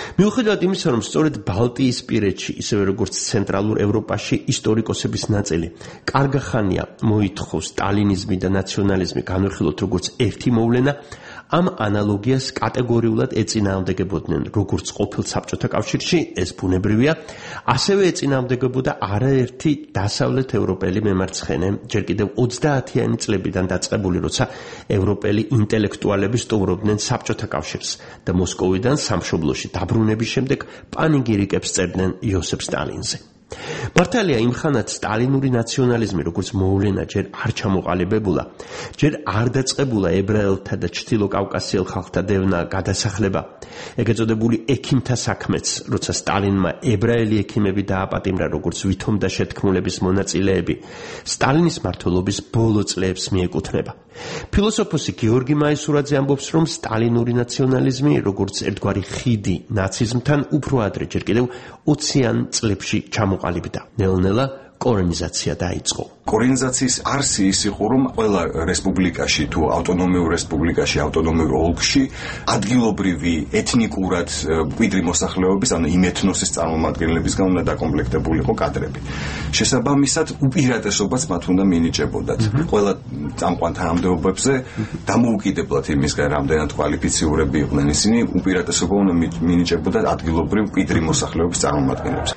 მიუხედავად იმისა, რომ სწორედ ბალტიისპირეთში, ისევე როგორც ცენტრალურ ევროპაში ისტორიკოსების ნაწილი კარგა ხანია მოითხოვს სტალინიზმი და ნაციონალიზმი განვიხილოთ როგორც ერთი მოვლენა, ამ ანალოგიას კატეგორიულად ეწინააღმდეგებოდნენ როგორც ყოფილ საბჭოთა კავშირში, ეს ბუნებრივია, ასევე ეწინააღმდეგებოდა არაერთი დასავლეთ ევროპელი მემარცხენე, ჯერ კიდევ 30-იანი წლებიდან დაწყებული, როცა ევროპელი ინტელექტუალები სტუმრობდნენ საბჭოთა კავშირს და მოსკოვიდან სამშობლოში დაბრუნების შემდეგ პანიგირიკებს წერდნენ იოსებ სტალინზე. მართალია იმ ხანად სტალინური ნაციონალიზმი როგორც მოვლენა ჯერ არ ჩამოყალიბებულა, ჯერ არ დაწყებულა ებრაელთა და ჩრდილო კავკასიელ ხალხთა დევნა გადასახლება, ეგრეთ წოდებული ექიმთა საქმეც, როცა სტალინმა ებრაელი ექიმები დააპატიმრა როგორც ვითომდა შეთქმულების მონაწილეები, სტალინის მმართველობის ბოლო წლებს მიეკუთვნება. ფილოსოფოსი გიორგი მაისურაძე ამბობს, რომ სტალინური ნაციონალიზმი როგორც ერთგვარი ხიდი ნაციზმთან უფრო ადრე ჯერ კიდევ 20-იან წლებში ჩამოყალიბდა. ნელ-ნელა კორენიზაცია დაიწყო. კორენიზაციის არსი ის იყო, რომ ყველა რესპუბლიკაში თუ ავტონომიურ რესპუბლიკაში, ავტონომიურ ოლქში ადგილობრივი ეთნიკურად მკვიდრი მოსახლეობის, ანუ იმ ეთნოსის წარმომადგენლებისგან უნდა დაკომპლექტებული იყო კადრები. შესაბამისად, უპირატესობას მათ უნდა მინიჭებოდათ. ყველა წამყვან თანამდებობებზე დამოუკიდებლად იმისგან, რამდენად კვალიფიციურები იყვნენ ისინი, უპირატესობა უნდა მინიჭებოდათ ადგილობრივ მკვიდრი მოსახლეობის წარმომადგენლებს.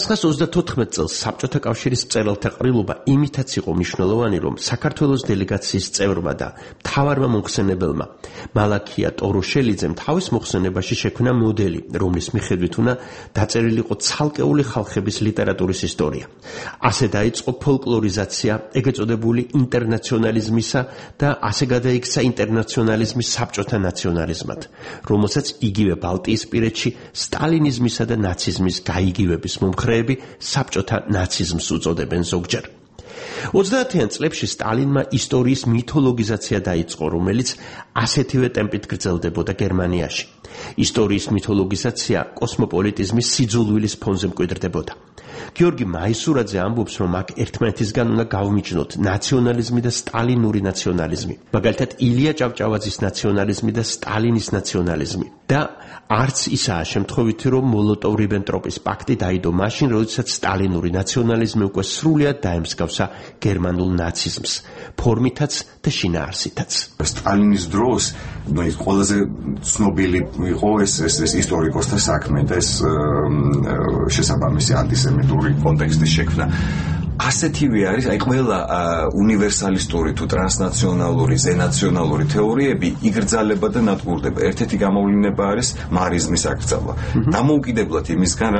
1934 წელს საბჭოთა კავშირის მწერალთა ყრილობა იმითაც იყო მნიშვნელოვანი, რომ საქართველოს დელეგაციის წევრმა და მთავარმა მომხსენებელმა მალაქია ტოროშელიძემ თავის მოხსენებაში შექმნა მოდელი, რომლის მიხედვით უნდა დაწერილიყო ცალკეული ხალხების ლიტერატურის ისტორია. ასე დაიწყო ფოლკლორიზაცია, ეგრეთ წოდებული ინტერნაციონალიზმისა და ასე გადაიქცა ინტერნაციონალიზმის საბჭოთა ნაციონალიზმად, რომელსაც იგივე ბალტიისპირეთში სტალინიზმისა და ნაციზმის გაიგივების მომხრეები საბჭოთა ნაციზმს უწოდებენ ზოგჯერ. 30-იან წლებში სტალინმა ისტორიის მითოლოგიზაცია დაიწყო, რომელიც ასეთივე ტემპით გრძელდებოდა გერმანიაში. ისტორიის მითოლოგიზაცია კოსმოპოლიტიზმის სიძულვილის ფონზე მკვიდრდებოდა. გიორგი მაისურაძე ამბობს, რომ აქ ერთმანეთისგან უნდა გავმიჯნოთ ნაციონალიზმი და სტალინური ნაციონალიზმი. მაგალითად, ილია ჭავჭავაძის ნაციონალიზმი და სტალინის ნაციონალიზმი. და არც ისაა შემთხვევითი, რომ მოლოტოვ-რიბენტროპის პაქტი დაიდო მაშინ, როდესაც სტალინური ნაციონალიზმი უკვე სრულად დაემსგავსა გერმანულ ნაციზმს, ფორმითაც და შინაარსითაც. სტალინის დროს ყველაზე ცნობილი იყო ეს ისტორიკოსთა საქმე და ეს შესაბამისი ანტისემიტური კონტექსტის შექმნა. ასეთივე არის, აი ყველა უნივერსალისტური თუ ტრანსნაციონალური, ზენაციონალური თეორიები იგრძალება და ნადგურდება. ერთ-ერთი გამოვლინება არის მარიზმის აკრძალვა. დამოუკიდებლად იმისგან,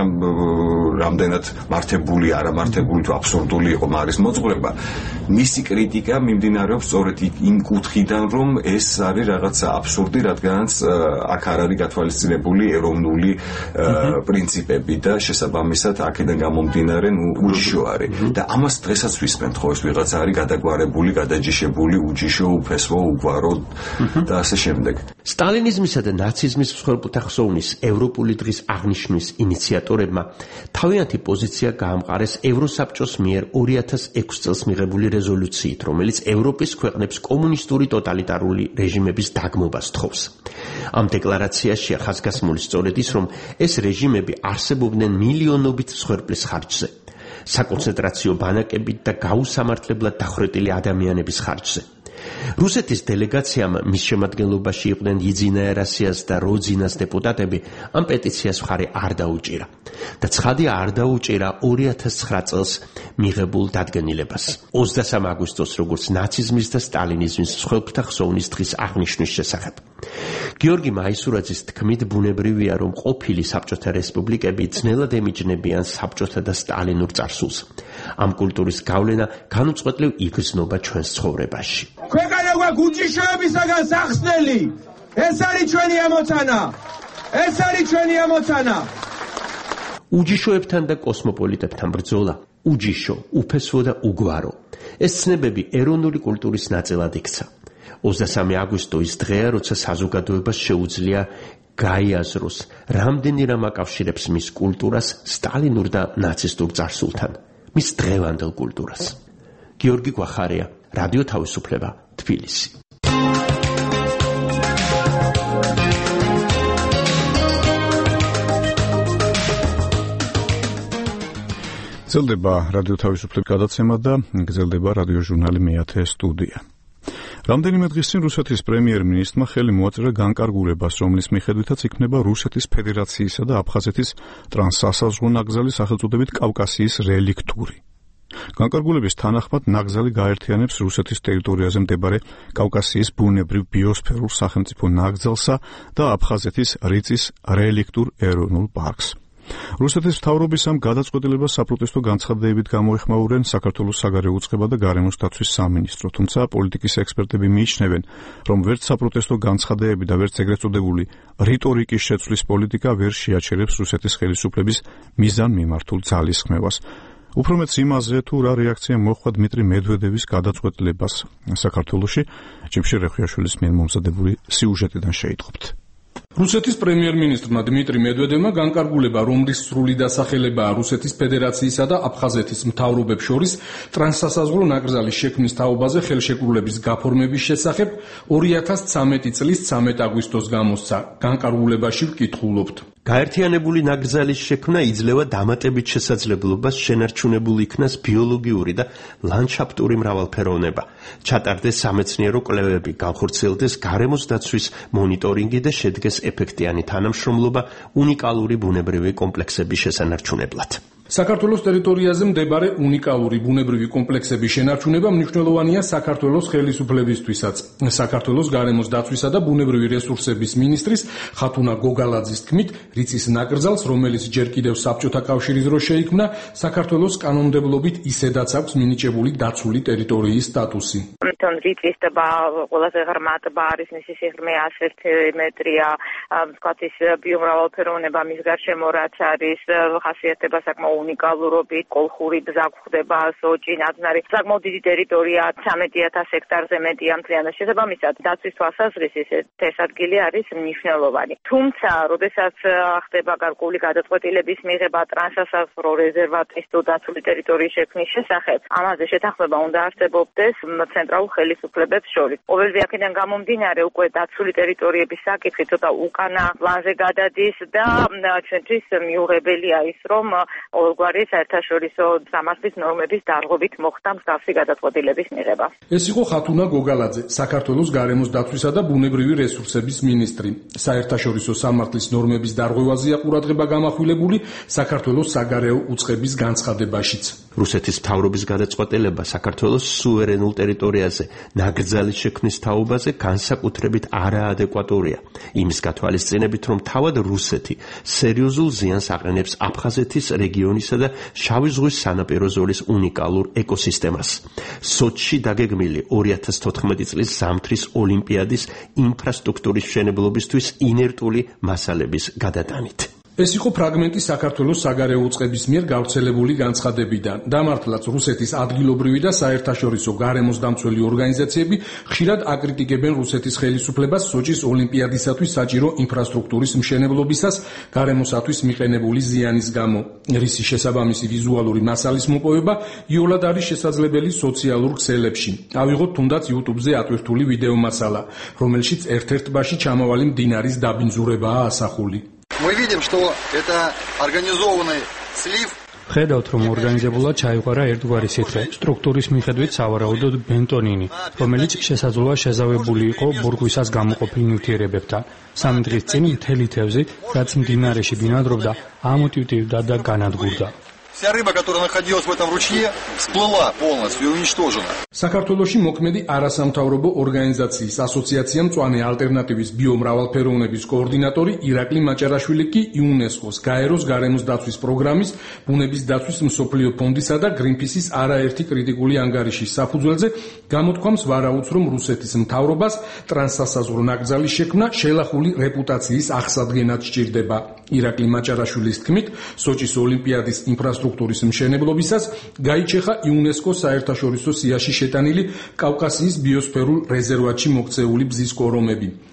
რამდენად მართებული, არამართებული თუ აბსურდული იყო მარის მოძღვრება, მისი კრიტიკა მიმდინარეობს სწორედ იმ კუთხიდან, რომ ეს არის რაღაცა აბსურდი, რადგანაც აქ არ არის გათვალისწინებული ეროვნული პრინციპები და შესაბამისად აქედან გამომდინარე უჯიშო არის. და ამას დღესაც ვისმენთ, ხო, ეს ვიღაცა არის გადაგვარებული, გადაჯიშებული, უჯიშო, უფესო, უგვარო და ასე შემდეგ. სტალინიზმისა და ნაციზმის მსხვერპლთა ხსოვნის ევროპული დღის აღნიშვნის ინიციატორებმა თავიანთი პოზიცია გაამყარეს ევროსაბჭოს მიერ 2006 წელს მიღებული რეზოლუციით, რომელიც ევროპის ქვეყნებს კომუნისტური ტოტალიტარული რეჟიმების დაგმობას თხოვს. ამ დეკლარაციაშია ხაზგასმული სწორედ ის, რომ ეს რეჟიმები არსებობდნენ მილიონობით მსხვერპლის ხარჯზე. საკონცენტრაციო ბანაკებით და გაუსამართლებლად დახვრეტილი ადამიანების ხარჯზე. რუსეთის დელეგაციამ მის შემადგენლობაში იყვნენ იძინა ერასიას და როძინას დეპუტატები ამ პეტიციას მხარი არ დაუჭირა და ცხადი არ დაუჭირა 2009 წელს მიღებულ დადგენილებას. 23 აგვისტოს როგორც ნაციზმის და სტალინიზმის მსხვერპლთა ხსოვნის დღის აღნიშვნის შესახებ. გიორგი მაისურაძის თქმით, ბუნებრივია, რომ ყოფილი საბჭოთა რესპუბლიკები ძნელად ემიჯნებიან საბჭოთა და სტალინურ წარსულს. ამ კულტურის გავლენა განუწყვეტლივ იგრძნობა ჩვენს ცხოვრებაში. ქვეყანა გვაქვს უჯიშოებისაგან სახსნელი. ეს არის ჩვენი ამოცანა. ეს არის ჩვენი ამოცანა. უჯიშოებთან და კოსმოპოლიტებთან ბრძოლა, უჯიშო, უფესო და უგვარო. ეს ცნებები ეროვნული კულტურის ნაწილად იქცა. 23 აგვისტო ის დღეა, როცა საზოგადოებას შეუძლია გაიაზროს, რამდენი რამ აკავშირებს მის კულტურას სტალინურ და ნაცისტურ წარსულთან, მის დღევანდელ კულტურას. გიორგი გვახარია, რადიო თავისუფლება, თბილისი. გრძელდება რადიო თავისუფლების გადაცემა და გრძელდება რადიო ჟურნალი მეათე სტუდია. რამდენიმე დღის წინ რუსეთის პრემიერ-მინისტრმა ხელი მოაწერა განკარგულებას, რომლის მიხედვითაც იქნება რუსეთის ფედერაციისა და აფხაზეთის ტრანსსასაზღვრო ნაკრძალის სახელწოდებით კავკასიის რელიქტური. განკარგულების თანახმად ნაკრძალი გაერთიანებს რუსეთის ტერიტორიაზე მდებარე კავკასიის ბუნებრივ ბიოსფერულ სახელმწიფო ნაკრძალსა და აფხაზეთის რიწის რელიქტურ ეროვნულ პარკს. რუსეთის მთავრობის ამ გადაწყვეტილებას საპროტესტო განცხადებებით გამოეხმაურნენ საქართველოს საგარეო უწყება და გარემოს დაცვის სამინისტრო, თუმცა პოლიტიკის ექსპერტები მიიჩნევენ, რომ ვერც საპროტესტო განცხადებები და ვერც ეგრეთ წოდებული რიტორიკის შეცვლის პოლიტიკა ვერ შეაჩერებს რუსეთის ხელისუფლების მიზანმიმართულ ძალისხმევას. უფრო მეც იმაზე, თუ რა რეაქცია მოჰყვა დმიტრი მედვედევის გადაწყვეტილებას საქართველოში, ჯიმშე რეხვიაშვილის მიერ მომზადებული სიუჟეტიდან შეიტყობთ. რუსეთის პრემიერ-მინისტრმა დმიტრი მედვედევმა განკარგულება, რომლის სრული დასახელებაა რუსეთის ფედერაციისა და აფხაზეთის მთავრობებს შორის ტრანსსასაზღვრო ნაკრძალის შექმნის თაობაზე ხელშეკრულების გაფორმების შესახებ 2013 წლის 13 აგვისტოს გამოსცა. განკარგულებაში ვკითხულობთ. გაერთიანებული ნაკრძალის შექმნა იძლევა დამატებით შესაძლებლობას შენარჩუნებული იქნას ბიოლოგიური და ლანდშაფტური მრავალფეროვნება, ჩატარდეს სამეცნიერო კვლევები, განხორციელდეს გარემოს დაცვის მონიტორინგი და შედგეს ეფექტიანი თანამშრომლობა უნიკალური ბუნებრივი კომპლექსების შესანარჩუნებლად. საქართველოს ტერიტორიაზე მდებარე უნიკალური ბუნებრივი კომპლექსების შენარჩუნება მნიშვნელოვანია საქართველოს ხელისუფლებისთვისაც. საქართველოს გარემოს დაცვისა და ბუნებრივი რესურსების მინისტრის ხათუნა გოგალაძის თქმით, რიწის ნაკრძალს, რომელიც ჯერ კიდევ საბჭოთა კავშირის დროს შეიქმნა, საქართველოს კანონმდებლობით ისედაც აქვს მინიჭებული დაცული ტერიტორიის სტატუსი. რიწის ტბა ყველაზე ღრმა ტბა არის, მისი სიღრმე 101 მეტრია, ვთქვათ ის ბიომრავალფეროვნება მის გარშემო რაც არის, ხასიათდება საკმაოდ უნიკალურობით, კოლხური ბზა გვხვდება, სოჭი, ნაძნარი, საკმაოდ დიდი ტერიტორია, 13,000 ჰექტარზე მეტია მთლიანად. შესაბამისად, დაცვის თვალსაზრისით ეს ადგილი არის მნიშვნელოვანი. თუმცა, როდესაც ხდება გარკვეული გადაწყვეტილების მიღება ტრანსსასაზღვრო რეზერვატის თუ დაცული ტერიტორიის შექმნის შესახებ, ამაზე შეთანხმება უნდა არსებობდეს ცენტრალურ ხელისუფლებებს შორის. ყოველივე აქედან გამომდინარე, უკვე დაცული ტერიტორიების საკითხი ცოტა უკანა პლანზე გადადის და ჩვენთვის მიუღებელია ის, რომ ყოველგვარი საერთაშორისო სამართლის ნორმების დარღვევით მოხდა მსგავსი გადაწყვეტილების მიღება. ეს იყო ხათუნა გოგალაძე, საქართველოს გარემოს დაცვისა და ბუნებრივი რესურსების მინისტრი. საერთაშორისო სამართლის ნორმების დარღვევაზეა ყურადღება გამახვილებული საქართველოს საგარეო უწყების განცხადებაშიც. რუსეთის მთავრობის გადაწყვეტილება საქართველოს სუვერენულ ტერიტორიაზე ნაკრძალის შექმნის თაობაზე განსაკუთრებით არაადეკვატურია. იმის გათვალისწინებით, რომ თავად რუსეთი სერიოზულ ზიანს აყენებს აფხაზეთის რეგიონისა და შავი ზღვის სანაპირო ზოლის უნიკალურ ეკოსისტემას. სოჩში დაგეგმილი 2014 წლის ზამთრის ოლიმპიადის ინფრასტრუქტურის მშენებლობისთვის ინერტული მასალების გადატანით. ეს იყო ფრაგმენტი საქართველოს საგარეო უწყების მიერ გავრცელებული განცხადებიდან. დამართლაც რუსეთის ადგილობრივი და საერთაშორისო გარემოს დამცველი ორგანიზაციები ხშირად აკრიტიკებენ რუსეთის ხელისუფლებას სოჭის ოლიმპიადისათვის საჭირო ინფრასტრუქტურის მშენებლობისას გარემოსათვის მიყენებული ზიანის გამო. რისი შესაბამისი ვიზუალური მასალის მოპოვება იოლად არის შესაძლებელი სოციალურ ქსელებში. ავიღოთ თუნდაც YouTube-ზე ატვირთული ვიდეო მასალა, რომელშიც ერთ-ერთ ტბაში ჩამავალი მდინარის დაბინძურებაა ასახული. Мы видим, что это организованный слив. ხედავთ, რომ ორგანიზებულად ჩაიყვარა ერთგვარი სითხე, სტრუქტურის მიხედვით სავარაუდოდ ბენტონინი, რომელიც შესაძლოა შეზავებული იყო ბურღვისას გამოყოფილ ნივთიერებებთან. 3 დღის წინ მთელი თევზი, რაც მდინარეში ბინადრობდა, ამოტივტივდა და განადგურდა. Вся рыба, которая находилась в этом ручье, всплыла полностью и уничтожена. საქართველოში მოქმედი არასამთავრობო ორგანიზაციის ასოციაცია მწვანე ალტერნატივის ბიომრავალფეროვნების კოორდინატორი ირაკლი მაჭარაშვილი კი იუნესკოს გაეროს გარემოს დაცვის პროგრამის, ბუნების დაცვის მსოფლიო ფონდისა და გრინპისის არაერთი კრიტიკული ანგარიშის საფუძველზე გამოთქვამს ვარაუდს, რომ რუსეთის მთავრობას ტრანსსასაზღვრო ნაკრძალის შექმნა შელახული რეპუტაციის აღსადგენად სჭირდება. ირაკლი მაჭარაშვილის თქმით, სოჭის ოლიმპიადის ინფრასტრუქტურის მშენებლობისას გაიჩეხა იუნესკოს საერთაშორისო სიაში შეტანილი კავკასიის ბიოსფერულ რეზერვატში მოქცეული ბზის კორომები.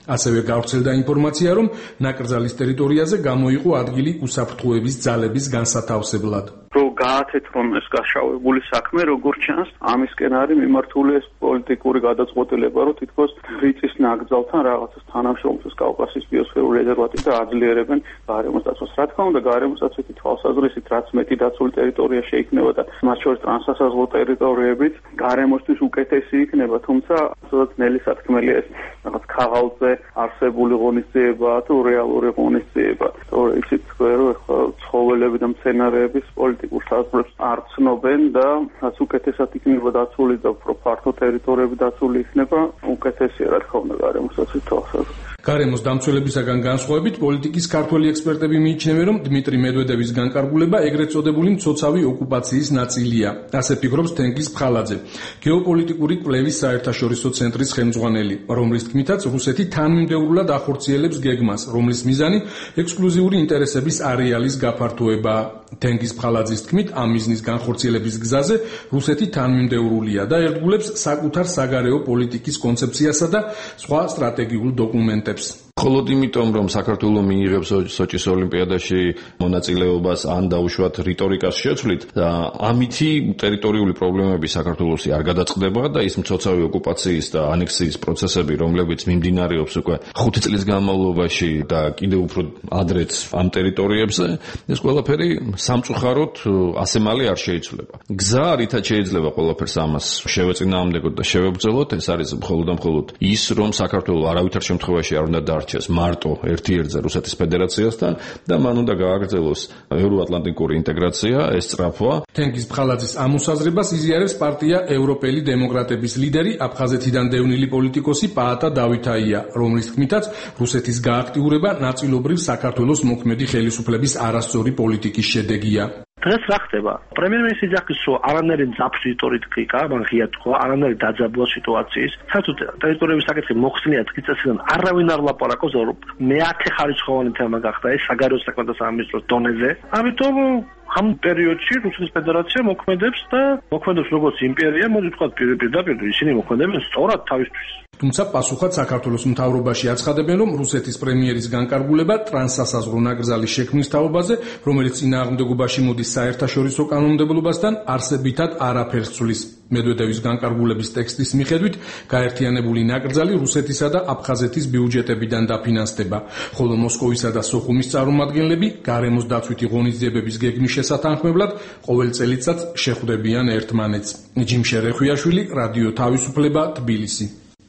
ასევე გავრცელდა ინფორმაცია, რომ ნაკრძალის ტერიტორიაზე გამოიყო ადგილი უსაფრთხოების ძალების განსათავსებლად. გაათეთრონ ეს გაშავებული საქმე, როგორც ჩანს, ამისკენ არის მიმართული ეს პოლიტიკური გადაწყვეტილება, რომ თითქოს რიწის ნაკრძალთან რაღაცას თანამშრომლობს კავკასიის ბიოსფერულ რეზერვატი და აძლიერებენ გარემოს დაცვას. Რა თქმა უნდა, გარემოს დაცვითი თვალსაზრისით, რაც მეტი დაცული ტერიტორია შეიქმნება და მათ შორის ტრანსსასაზღვრო ტერიტორიებიც გარემოსთვის უკეთესი იქნება, თუმცა სადაც ნელი სათქმელია ეს რაღაც ქაღალდზე არსებული ღონისძიება თუ რეალური ღონისძიება. თორე იცით რომ ცხოველები და მცენარეების პოლიტიკურ საზღვრებს არ ცნობენ და რაც უკეთესად იქნება დაცული და უფრო ფართო ტერიტორიები დაცული იქნება, უკეთესია რა თქმა უნდა გარემოს დაცვის თვალსაზრისით. გარემოს დამცველებისაგან განსხვავებით, პოლიტიკის ქართველი ექსპერტები მიიჩნევენ, რომ დიმიტრი მედვედევის განკარგულება ეგრეთ წოდებული მცოცავი ოკუპაციის ნაწილია. ასე ფიქრობს თენგიზ ფხალაძე, გეოპოლიტიკური კვლევის საერთაშორისო ცენტრის ხელმძღვანელი, რომლის თქმითაც რუსეთი თანმიმდევრულად ახორციელებს გეგმას, რომლის მიზანი ექსკლუზიური ინტერესების არეალის გაფართოებაა. თენგიზ ფხალაძის თქმით, ამ მიზნის განხორციელების გზაზე რუსეთი თანმიმდევრულია და ერთგულებს საკუთარ საგარეო პოლიტიკის კონცეფციასა და სხვა სტრატეგიულ დოკუმენტებს. მხოლოდ იმიტომ, რომ საქართველო მიიღებს სოჭის ოლიმპიადაში მონაწილეობას ან დაუშვათ რიტორიკას შეცვლით, ამითი ტერიტორიული პრობლემები საქართველოსი არ გადაწყდება და ის მცოცავი ოკუპაციის და ანექსიის პროცესები, რომლებიც მიმდინარეობს უკვე 5 წლის განმავლობაში და კიდევ უფრო ადრეც ამ ტერიტორიებზე, ეს ყველაფერი სამწუხაროდ ასე მალე არ შეიცვლება. გზა, რითაც შეიძლება ყველაფერს ამას შევეწინააღმდეგოთ და შევებრძოლოთ, ეს არის მხოლოდ და მხოლოდ ის, რომ საქართველო არავითარ შემთხვევაში არ უნდა დარჩეს მარტო ერთ-ერთზე რუსეთის ფედერაციასთან და მან უნდა გააგრძელოს ევროატლანტიკური ინტეგრაცია, ეს სწრაფვა. თენგიზ ფხალაძის ამ მოსაზრებას იზიარებს პარტია ევროპელი დემოკრატების ლიდერი, აფხაზეთიდან დევნილი პოლიტიკოსი პაატა დავითაია, რომლის თქმითაც რუსეთის გააქტიურება ნაწილობრივ საქართველოს მოქმედი ხელისუფლების არასწორი პოლიტიკის შედეგია. დღეს რა ხდება? პრემიერ-მინისტრის ძახის სულ არანაირი მძაფრი რიტორიკა, მან ღია თქვა, არანაირი დაძაბულა სიტუაციის. საერთოდ ტერიტორიების საკითხი მოხსნია დღის წესიდან არავინ არ ლაპარაკობს, რომ მეათე ხარისხოვანი თემა გახდა ეს საგარეო საქმეთა სამინისტროს დონეზე. ამიტომ ამ პერიოდში რუსეთის ფედერაცია მოქმედებს და მოქმედებს როგორც იმპერია, მოდი ვთქვათ პირდაპირ ისინი მოქმედებენ სწორად თავისთვის. თუმცა პასუხად საქართველოს მთავრობაში აცხადებენ, რომ რუსეთის პრემიერის განკარგულება ტრანსსასაზღვრო ნაკრძალის შექმნის თაობაზე, რომელიც წინააღმდეგობაში მოდის საერთაშორისო კანონმდებლობასთან, არსებითად არაფერს ცვლის. მედვედევის განკარგულების ტექსტის მიხედვით, გაერთიანებული ნაკრძალი რუსეთისა და აფხაზეთის ბიუჯეტებიდან დაფინანსდება, ხოლო მოსკოვისა და სოხუმის წარმომადგენლები გარემოს დაცვითი ღონისძიებების გეგმის შესათანხმებლად ყოველ წელიწადს შეხვდებიან ერთმანეთს. ჯიმ შერეხვიაშვილი, რადიო თავისუფლება, თბილისი.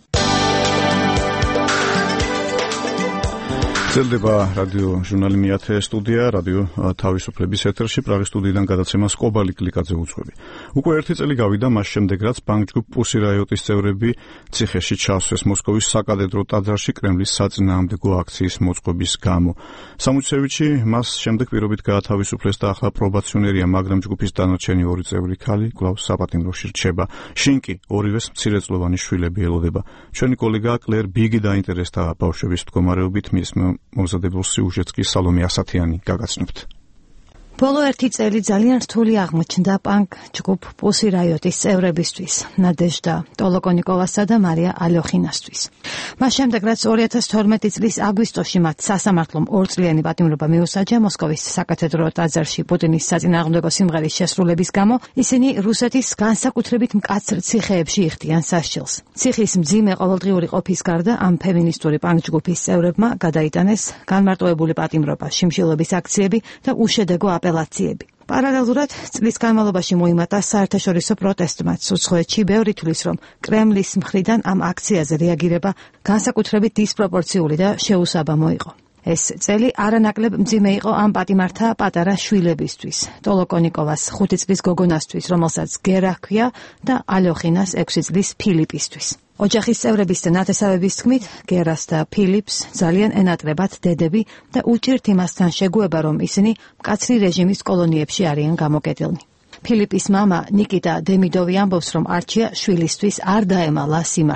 ძლდება რადიო ჟურნალი მეათე სტუდია, რადიო თავისუფლების ეთერში, პრაღის სტუდიიდან გადაცემას კობალი კლიკაძე უძღვები. უკვე 1 წელი გავიდა მას შემდეგ, რაც ბანკჯგუფ პუსი რაიოტის წევრები ციხეში ჩავსვეს მოსკოვის საკადედრო ტაძარში კრემლის საწინააღმდეგო აქციის მოწყობის გამო. სამუცევიჩი მას შემდეგ პირობით გაათავისუფლეს და ახლა პრობაციონერია, მაგრამ ჯგუფის დანარჩენი 2 წევრი ქალი კვლავ საპატიმროში რჩება. შინკი ორივეს მცირეწლოვანი შვილები ელოდება. ჩვენი კოლეგა კლერ ბიგი დაინტერესდა ბავშვების მდგომარეობით, მის მომზადებულ სიუჟეტს კი სალომე ასათიანი გაგაცნობთ. ბოლო 1 წელი ძალიან რთული აღმოჩნდა პანკ ჯგუფ პუსი რაიოტის წევრებისთვის, ნადეჟდა ტოლოკონიკოვასა და მარია ალოხინასთვის. მას შემდეგ, რაც 2012 წლის აგვისტოში მათ სასამართლომ 2 წლიანი პატიმრობა მიუსაჯა მოსკოვის საკათედრო ტაძარში პუტინის საწინააღმდეგო სიმღერის შესრულების გამო, ისინი რუსეთის განსაკუთრებით მკაცრ ციხეებში იხდიან სასჯელს. ციხის მძიმე ყოველდღიური ყოფის გარდა ამ ფემინისტური პანკ ჯგუფის წევრებმა გადაიტანეს განმარტოებული პატიმრობა, შიმშილობის აქციები და უშედეგო აპელაციები. პარალელურად წლის განმავლობაში მოიმატა საერთაშორისო პროტესტმაც უცხოეთში, ბევრი თვლის, რომ კრემლის მხრიდან ამ აქციაზე რეაგირება განსაკუთრებით დისპროპორციული და შეუსაბამო იყო. ეს წელი არანაკლებ მძიმე იყო ამ პატიმართა პატარა შვილებისთვის, ტოლოკონიკოვას 5 წლის გოგონასთვის, რომელსაც გერა ჰქვია და ალოხინას 6 წლის ფილიპისთვის. ოჯახის წევრების და ნათესავების თქმით, გერას და ფილიპს ძალიან ენატრებათ დედები და უჭირთ იმასთან შეგუება, რომ ისინი მკაცრი რეჟიმის კოლონიებში არიან გამოკეტილნი. ფილიპის მამა ნიკიტა დემიდოვი ამბობს, რომ არჩია შვილისთვის არ დაემალა სიმართლე.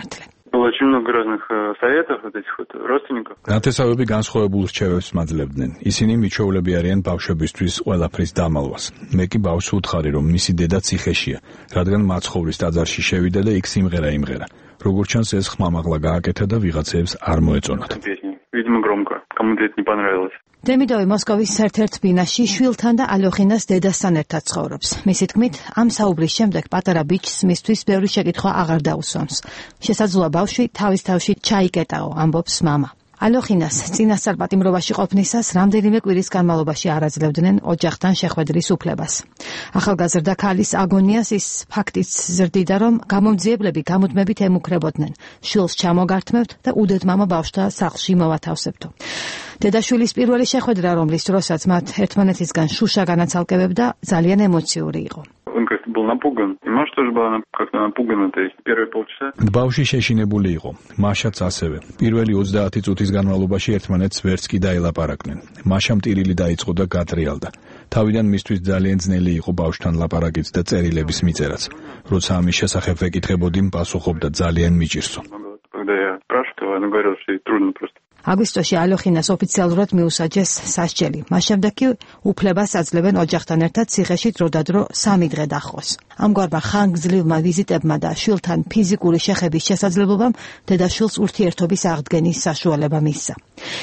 Было очень много разных советов вот этих вот родственников. ნათესავები განსხვავებულ რჩევებს მაძლევდნენ. ისინი მიჩვეულები არიან ბავშვებისთვის ყველაფრის დამალვას. მე კი ბავშვს ვუთხარი, რომ მისი დედა ციხეშია, რადგან მაცხოვრის ტაძარში შევიდა და იქ სიმღერა იმღერა. როგორც ჩანს, ეს ხმამაღლა გააკეთა და ვიღაცებს არ მოეწონათ. Видимо, громко. Кому-то это не понравилось. დემიდოვი მოსკოვის ერთ-ერთ ბინაში შვილთან და ალოხინას დედასთან ერთად ცხოვრობს. მისი თქმით, ამ საუბრის შემდეგ პატარა ბიჭს მისთვის ბევრი შეკითხვა აღარ დაუსვამს. შესაძლოა ბავშვი თავის თავში ჩაიკეტაო, ამბობს მამა. ალოხინას წინასწარ პატიმრობაში ყოფნისას რამდენიმე კვირის განმავლობაში არ აძლევდნენ ოჯახთან შეხვედრის უფლებას. ახალგაზრდა ქალის აგონიას ის ფაქტიც ზრდიდა, რომ გამომძიებლები გამუდმებით ემუქრებოდნენ. შვილს ჩამოგართმევთ და უდედმამო бавშთა სახლში მოვათავსებთო. დედაშვილის პირველი შეხვედრა, რომლის დროსაც მათ ერთმანეთისგან შუშა განაცალკევებდა, ძალიან ემოციური იყო. Он как-то был напуган. И Маша тоже была как-то напугана, то есть первые полчаса. ბავშვი შეშინებული იყო, მაშაც ასევე. პირველი 30 წუთის განმავლობაში ერთმანეთს ვერც კი დაელაპარაკნენ. მაშამ ტირილი დაიწყო და გატრიალდა. თავიდან მისთვის ძალიან ძნელი იყო ბავშვთან ლაპარაკიც და წერილების მიწერაც. როცა ამის შესახებ ვეკითხებოდი, პასუხობდა ძალიან მიჭირსო. Когда я спрашивал, она говорила, что ей трудно просто. აგვისტოში ალოხინას ოფიციალურად მიუსაჯეს სასჯელი. მას შემდეგ კი უფლებას აძლევენ ოჯახთან ერთად ციხეში დროდადრო 3 დღე დაჰყოს. ამგვარმა ხანგრძლივმა ვიზიტებმა და შვილთან ფიზიკური შეხების შესაძლებლობამ დედაშვილს ურთიერთობის აღდგენის საშუალება მისცა.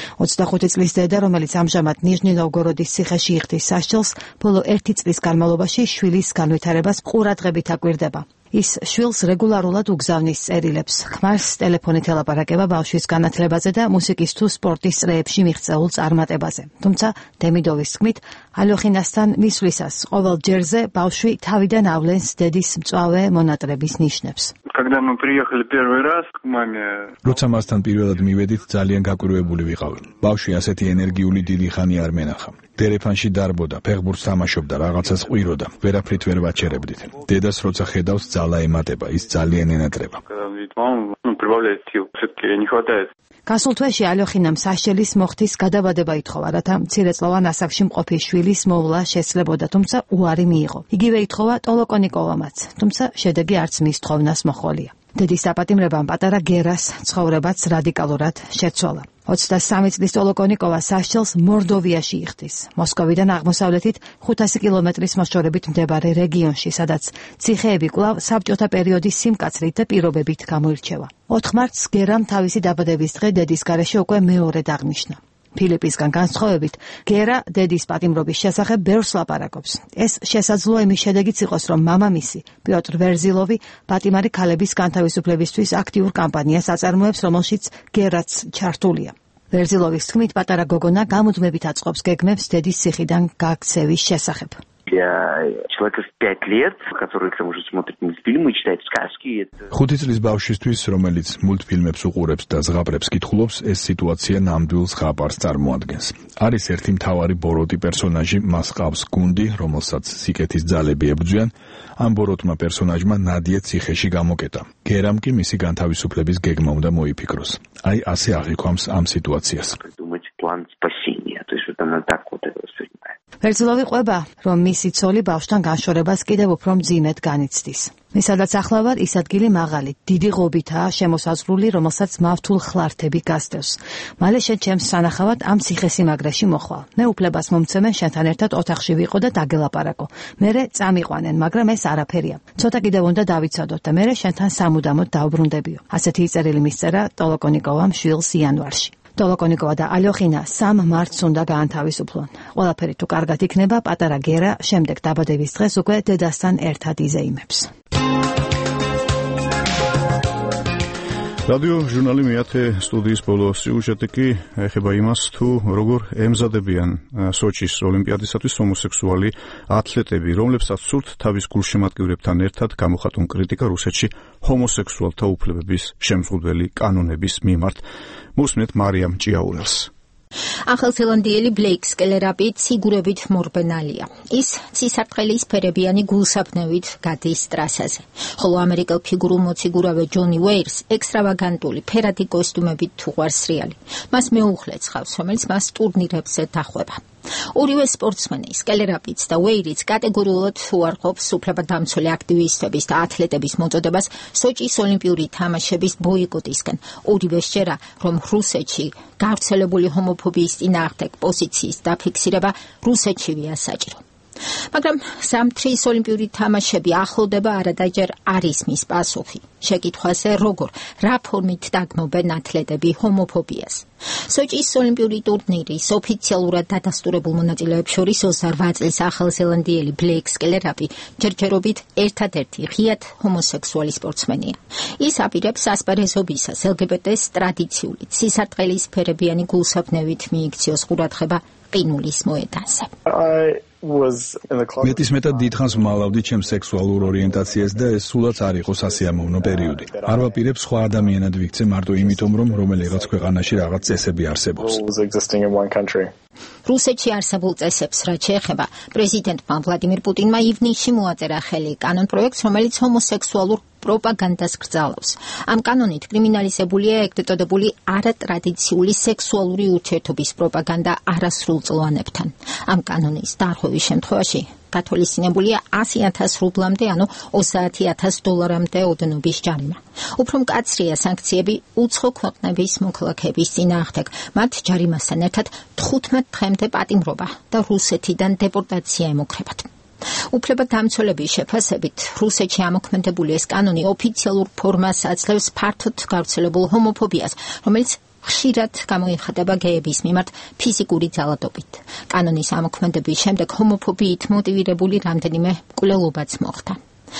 25 წლის დედა, რომელიც ამჟამად ნიჟნი-ნოვგოროდის ციხეში იხდის სასჯელს, ბოლო 1 წლის განმავლობაში შვილის განვითარებას ყურადღებით აკვირდება. ის შვილს რეგულარულად უგზავნის წერილებს, ქმარს ტელეფონით ელაპარაკება ბავშვის განათლებაზე და მუსიკის თუ სპორტის წრეებში მიღწეულ წარმატებაზე. თუმცა დემიდოვის თქმით, ალოხინასთან მისვლისას ყოველ ჯერზე ბავშვი თავიდან ავლენს დედის მწვავე მონატრების ნიშნებს. Когда мы приехали первый раз к маме, როცა მასთან პირველად მივედით, ძალიან გაკვირვებული ვიყავი. ბავშვი ასეთი ენერგიული დიდი ხანი არ მენახა. დერეფანში დარბოდა, ფეხბურთს თამაშობდა, რაღაცას ყვიროდა, ვერაფრით ვერ ვაჩერებდით. დედას როცა ხედავს, ძალა ემატება, ის ძალიან ენატრება. когда видит маму, прибавляет сил. Все-таки не хватает. გასულ თვეში ალოხინამ სასჯელის მოხდის გადაბადება ითხოვა, რათა მცირეწლოვან ასაკში მყოფი შვილის მოვლა შესაძლებოდა, თუმცა უარი მიიღო. იგივე ითხოვა ტოლოკონიკოვამაც, თუმცა შედეგი არც მის თხოვნას მოჰყოლია. დედის დაპატიმრებამ პატარა გერას ცხოვრებაც რადიკალურად შეცვალა. 23 წლის ტოლოკონიკოვა სასჯელს მორდოვიაში იხდის, მოსკოვიდან აღმოსავლეთით 500 კილომეტრის მოშორებით მდებარე რეგიონში, სადაც ციხეები კვლავ საბჭოთა პერიოდის სიმკაცრით და პირობებით გამოირჩევა. 4 მარტს გერამ თავისი დაბადების დღე დედის გარეშე უკვე მეორედ აღნიშნა. ფილიპისგან განსხვავებით, გერა დედის პატიმრობის შესახებ ბევრს ლაპარაკობს. ეს შესაძლოა იმის შედეგიც იყოს, რომ მამამისი, პიოტრ ვერზილოვი, პატიმარი ქალების განთავისუფლებისთვის აქტიურ კამპანიას აწარმოებს, რომელშიც გერაც ჩართულია. ვერზილოვის თქმით, პატარა გოგონა გამუდმებით აწყობს გეგმებს დედის ციხიდან გაქცევის შესახებ. Для человека в 5 лет, который к тому же смотрит мультфильмы, читает сказки, это 5 წლის ბავშვისთვის, რომელიც მულტფილმებს უყურებს და ზღაპრებს კითხულობს, ეს სიტუაცია ნამდვილ ზღაპარს წარმოადგენს. არის ერთი მთავარი ბოროტი პერსონაჟი, მას ყავს გუნდი, რომელსაც სიკეთის ძალები ებრძვიან. ამ ბოროტმა პერსონაჟმა ნადია ციხეში გამოკეტა. გერამ კი მისი განთავისუფლების გეგმა უნდა მოიფიქროს. აი ასე აღიქვამს ამ სიტუაციას. придумать план спасения. То есть вот она так вот это воспринимает. ვერცილოვი ყვება, რომ მისი ცოლი ბავშვთან განშორებას კიდევ უფრო მძიმედ განიცდის. მისადაც ახლა ვარ, ის ადგილი მაღალი, დიდი ღობითაა შემოსაზღვრული, რომელსაც მავთულ ხლართები გასდევს. მალე შენ ჩემს სანახავად ამ ციხესიმაგრეში მოხვალ. მე უფლებას მომცემენ შენთან ერთად ოთახში ვიყო და დაგელაპარაკო. მერე წამიყვანენ, მაგრამ ეს არაფერია. ცოტა კიდევ უნდა დავიცადოთ და მერე შენთან სამუდამოდ დავბრუნდებიო. ასეთი წერილი მისწერა ტოლოკონიკოვამ შვილს იანვარში. ტოლოკონიკოვა და ალოხინა 3 მარტს უნდა გაანთავისუფლონ. ყველაფერი თუ კარგად იქნება, პატარა გერა შემდეგ დაბადების დღეს უკვე დედასთან ერთად იზეიმებს. რადიო ჟურნალი მეათე სტუდიის ბოლო სიუჟეტი კი ეხება იმას, თუ როგორ ემზადებიან სოჩის ოლიმპიადისათვის ჰომოსექსუალი ათლეტები, რომლებსაც სურთ თავის გულშემატკივრებთან ერთად გამოხატონ კრიტიკა რუსეთში ჰომოსექსუალთა უფლებების შემზღუდველი კანონების მიმართ. მოსმენთ მარიამ ჭიაურელს. ახალზელანდიელი ბლეიქ სკელერაპი ციგურებით მორბენალია. ის ცისარტყელის ფერებიანი გულსაფნევით გადის ტრასაზე. ხოლო ამერიკელ ფიგურულ მოციგურავე ჯონი ვეირს ექსტრავაგანტული ფერადი კოსტუმებით თუ ყვარს სრიალი. მას მეუღლე ცხავს, რომელიც მას ტურნირებზე დახვება. ორივე სპორტსმენი, სკელერაპიც და ვეირიც კატეგორიულად უარყოფს უფლებადამცველი აქტივისტების და ათლეტების მოწოდებას სოჭის ოლიმპიური თამაშების ბოიკოტისგან. ორივე სჯერა, რომ რუსეთში გავრცელებული ჰომოფობიის წინააღმდეგ პოზიციის დაფიქსირება რუსეთშივეა საჭირო. მაგრამ ზამთრის ოლიმპიური თამაშები ახლოვდება არადაჯერ არის მის პასუხი. შეკითხვაზე როგორ, რა ფორმით დაგმობენ ათლეტები ჰომოფობიას. სოჭის ოლიმპიური ტურნირის ოფიციალურად დადასტურებულ მონაწილეებს შორის 28 წლის ახალზელანდიელი ბლეიქ სკელერაპი ჯერჯერობით ერთადერთი ღიად ჰომოსექსუალი სპორტსმენია. ის აპირებს ასპარეზობისას LGBT-ს ტრადიციული ცისარტყელის ფერებიანი გულსაბნევით მიიქციოს ყურადღება ყინულის მოედანზე. მეტისმეტად დიდხანს ვმალავდი ჩემს სექსუალურ ორიენტაციას და ეს სულაც არ იყო სასიამოვნო პერიოდი. არ ვაპირებ სხვა ადამიანად ვიქცე მარტო იმიტომ, რომ რომელიღაც ქვეყანაში რაღაც წესები არსებობს. რუსეთში არსებულ წესებს რაც შეეხება, პრეზიდენტმა ვლადიმირ პუტინმა ივნისში მოაწერა ხელი კანონპროექტს, რომელიც ჰომოსექსუალურ პროპაგანდას გრძალავს. ამ კანონით კრიმინალიზებულია ეგრეთ წოდებული არატრადიციული სექსუალური ურთიერთობის პროპაგანდა არასრულწლოვანებთან. ამ კანონის დარღვევის შემთხვევაში გათვალისწინებულია 100,000 რუბლამდე, ანუ $30,000 ოდენობის ჯარიმა. უფრო მკაცრია სანქციები უცხო ქვეყნების მოქალაქეების წინააღმდეგ. მათ ჯარიმასთან ერთად 15 დღემდე პატიმრობა და რუსეთიდან დეპორტაცია ემუქრებათ. უფლებადამცველების შეფასებით, რუსეთში ამოქმედებული ეს კანონი ოფიციალურ ფორმას აძლევს ფართოდ გავრცელებულ ჰომოფობიას, რომელიც ხშირად გამოიხატება გეების მიმართ ფიზიკური ძალადობით. კანონის ამოქმედების შემდეგ ჰომოფობიით მოტივირებული რამდენიმე მკვლელობაც მოხდა.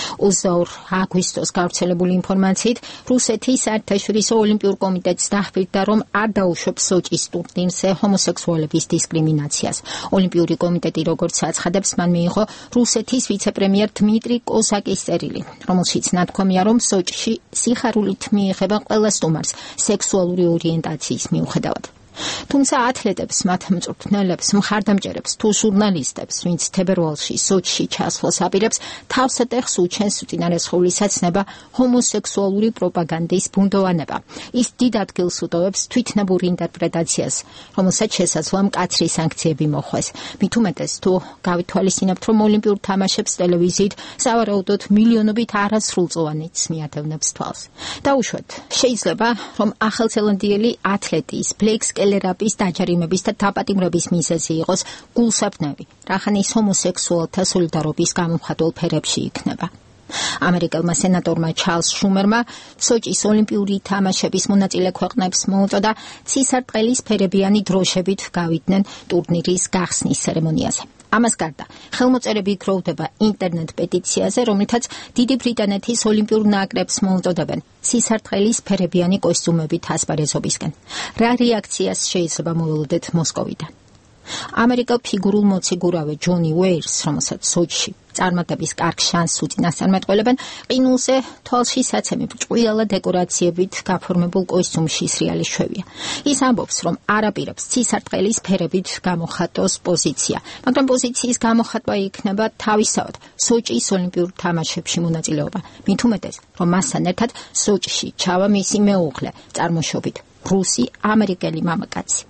22 აგვისტოს გავრცელებული ინფორმაციით, რუსეთის საერთაშორისო ოლიმპიურ კომიტეტს დაჰვირდა, რომ არ დაუშვებს სოჭის ტურნირზე ჰომოსექსუალების დისკრიმინაციას. ოლიმპიური კომიტეტი, როგორც აცხადებს, მან მიიღო რუსეთის ვიცე-პრემიერ დმიტრი კოზაკის წერილი, რომელშიც ნათქვამია, რომ სოჭში სიხარულით მიიღება ყველა სტუმარს სექსუალური ორიენტაციის მიუხედავად. თუმცა ათლეტებს, მათ მწვრთნელებს, მხარდამჭერებს თუ ჟურნალისტებს, ვინც თებერვალში სოჭში ჩასვლას აპირებს, თავსატეხს უჩენს უწინარესხოვლისაც ნება ჰომოსექსუალური პროპაგანდის ბუნდოვანება. ის დიდ ადგილს უტოვებს თვითნებურ ინტერპრეტაციას, რომელსაც შესაძლოა მკაცრი სანქციები მოხვეს. მით უმეტეს თუ გავითვალისწინებთ, რომ ოლიმპიურ თამაშებს ტელევიზიით სავარაუდოდ მილიონობით არასრულწლოვანიც მიადევნებს თვალს. დაუშვათ, შეიძლება, რომ ახალზელანდიელი ათლეტის ბლეიქ სკელერაპის დაჯარიმების და დაპატიმრების მიზეზი იყოს გულსაბნევი, რახანის ჰომოსექსუალთა სოლიდარობის გამომხატველ ფერებში იქნება. ამერიკელმა სენატორმა ჩარლზ შუმერმა სოჭის ოლიმპიური თამაშების მონაწილე ქვეყნებს მოუწოდა ცისარტყელის ფერებიანი დროშებით გავიდნენ ტურნირის გახსნის ცერემონიაზე. ამას გარდა, ხელმოწერები გროვდება ინტერნეტ პეტიციაზე, რომლითაც დიდი ბრიტანეთის ოლიმპიურ ნაკრებს მოუწოდებენ ცისარტყელის ფერებიანი კოსტიუმებით ასპარეზობისკენ. რა რეაქციას შეიძლება მოველოდეთ მოსკოვიდან? ამერიკელ ფიგურულ მოციგურავე ჯონი უეირს, რომელსაც სოჭში წარმატების კარგ შანსს უწინასწარმეტყველებენ, ყინულზე თვალში საცემი ბრჭყვიალა დეკორაციებით გაფორმებულ კოსტიუმში სრიალი შვევია. ის ამბობს, რომ არ აპირებს ცისარტყელის ფერებით გამოხატოს პოზიცია, მაგრამ პოზიციის გამოხატვა იქნება თავისთავად სოჭის ოლიმპიურ თამაშებში მონაწილეობა. მით უმეტეს, რომ მასთან ერთად სოჭში ჩავა მისი მეუღლე, წარმოშობით რუსი ამერიკელი მამაკაცი.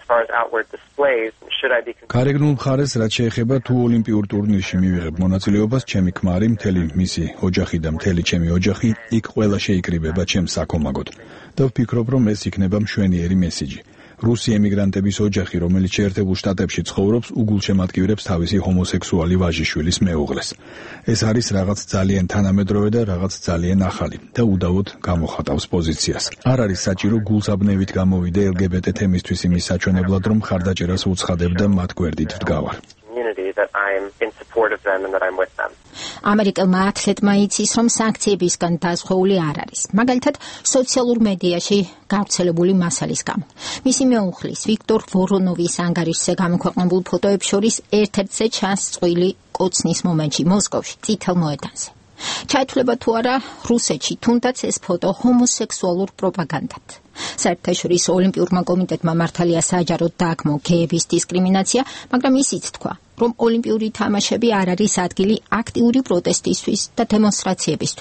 გარეგნულ მხარეს რაც შეეხება თუ ოლიმპიურ ტურნირში მივიღებ მონაწილეობას, ჩემი ქმარი, მთელი მისი ოჯახი და მთელი ჩემი ოჯახი იქ ყველა შეიკრიბება ჩემს საქომაგოდ. და ვფიქრობ, რომ ეს იქნება მშვენიერი მესიჯი. რუსი ემიგრანტების ოჯახი, რომელიც შეერთებულ შტატებში ცხოვრობს, უგულშემატკივრებს თავისი ჰომოსექსუალი ვაჟიშვილის მეუღლეს. ეს არის რაღაც ძალიან თანამედროვე და რაღაც ძალიან ახალი და უდავოდ გამოხატავს პოზიციას. არ არის საჭირო გულსაბნევით გამოვიდე LGBT თემისთვის იმის საჩვენებლად, რომ ხარდაჭერას უცხადებ და მათ გვერდით ვდგავარ. ამერიკელმა ათლეტმა იცის, რომ სანქციებისგან დაზღვეული არ არის. მაგალითად, სოციალურ მედიაში გავრცელებული მასალის გამო. მისი მეუღლის, ვიქტორ ვორონოვის ანგარიშზე გამოქვეყნებულ ფოტოებს შორის ერთ-ერთზე ჩანს წყვილი კოცნის მომენტში მოსკოვში, წითელ მოედანზე. ჩაითვლება თუ არა რუსეთში, თუნდაც ეს ფოტო ჰომოსექსუალურ პროპაგანდად. საერთაშორისო ოლიმპიურმა კომიტეტმა მართალია საჯაროდ დააგმო გეების დისკრიმინაცია, მაგრამ ისიც თქვა, რომ ოლიმპიური თამაშები არ არის ადგილი აქტიური პროტესტისთვის და დემონსტრაციებისთვის.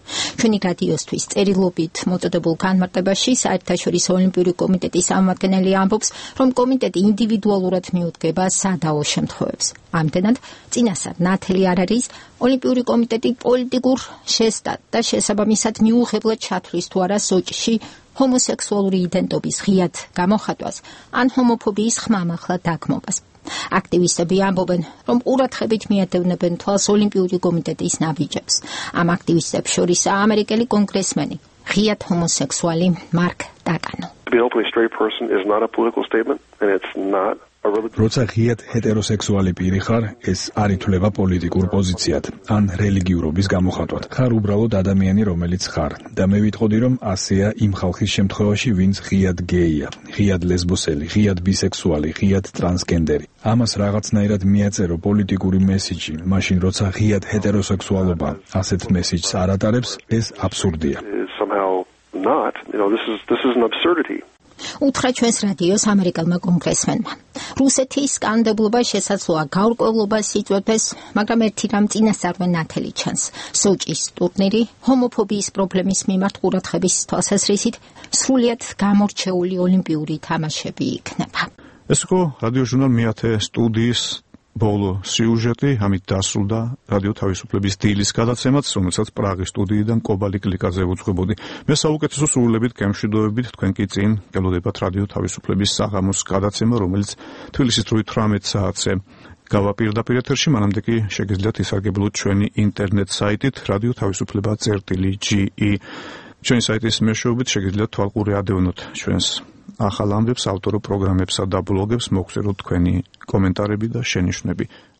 ჩვენი რადიოსთვის წერილობით მოწოდებულ განმარტებაში საერთაშორისო ოლიმპიური კომიტეტის წარმომადგენელი ამბობს, რომ კომიტეტი ინდივიდუალურად მიუდგება სადაო შემთხვევებს. ამდენად, წინასწარ ნათელი არ არის ოლიმპიური კომიტეტი პოლიტიკურ შესტად და შესაბამისად მიუღებლად ჩათვლის თუ არა სოჭში ჰომოსექსუალური იდენტობის ღიად გამოხატვას ან ჰომოფობიის ხმამაღლა დაგმობას. აქტივისტები ამბობენ, რომ ყურადღებით მიადევნებენ თვალს ოლიმპიური კომიტეტის ნაბიჯებს. ამ აქტივისტებს შორისაა ამერიკელი კონგრესმენი, ღიად ჰომოსექსუალი მარკ დაკანო. To be an openly straight person is not a political statement, and it's not a religious. როცა ღიად ჰეტეროსექსუალი პირი ხარ, ეს არ ითვლება პოლიტიკურ პოზიციად ან რელიგიურობის გამოხატვად. ხარ უბრალოდ ადამიანი, რომელიც ხარ. და მე ვიტყოდი, რომ ასეა იმ ხალხის შემთხვევაში, ვინც ღიად გეია, ღიად ლესბოსელი, ღიად ბისექსუალი, ღიად ტრანსგენდერი. ამას რაღაცნაირად მიაწერო პოლიტიკური მესიჯი, მაშინ როცა ღიად ჰეტეროსექსუალობა ასეთ მესიჯს არ ატარებს, ეს აბსურდია. Somehow not. This is an absurdity. უთხრა ჩვენს რადიოს ამერიკელმა კონგრესმენმა. რუსეთის კანონმდებლობა შესაძლოა გაურკვევლობას იწვევდეს, მაგრამ ერთი რამ წინასწარვე ნათელი ჩანს. სოჭის ტურნირი ჰომოფობიის პრობლემის მიმართ ყურადღების თვალსაზრისით სრულიად გამორჩეული ოლიმპიური თამაშები იქნება. ეს იყო რადიოჟურნალ მეათე სტუდიის ბოლო სიუჟეტი, ამით დასრულდა რადიო თავისუფლების დილის გადაცემაც, რომელსაც პრაღის სტუდიიდან კობალი კლიკაზე უძღვებოდი. მე საუკეთესო სრულებით გემშვიდობებით, თქვენ კი წინ გელოდებათ რადიო თავისუფლების საღამოს გადაცემა, რომელიც თბილისის დროით 18 საათზე გავა პირდაპირ ეთერში, მანამდე კი შეგიძლიათ ისარგებლოთ ჩვენი ინტერნეტ საიტით radio-ge. ჩვენი საიტის მეშვეობით შეგიძლიათ თვალყური ადევნოთ ჩვენს ახალ ამბებს, ავტორო პროგრამებსა და ბლოგებს, მოგწეროთ თქვენი კომენტარები და შენიშვნები.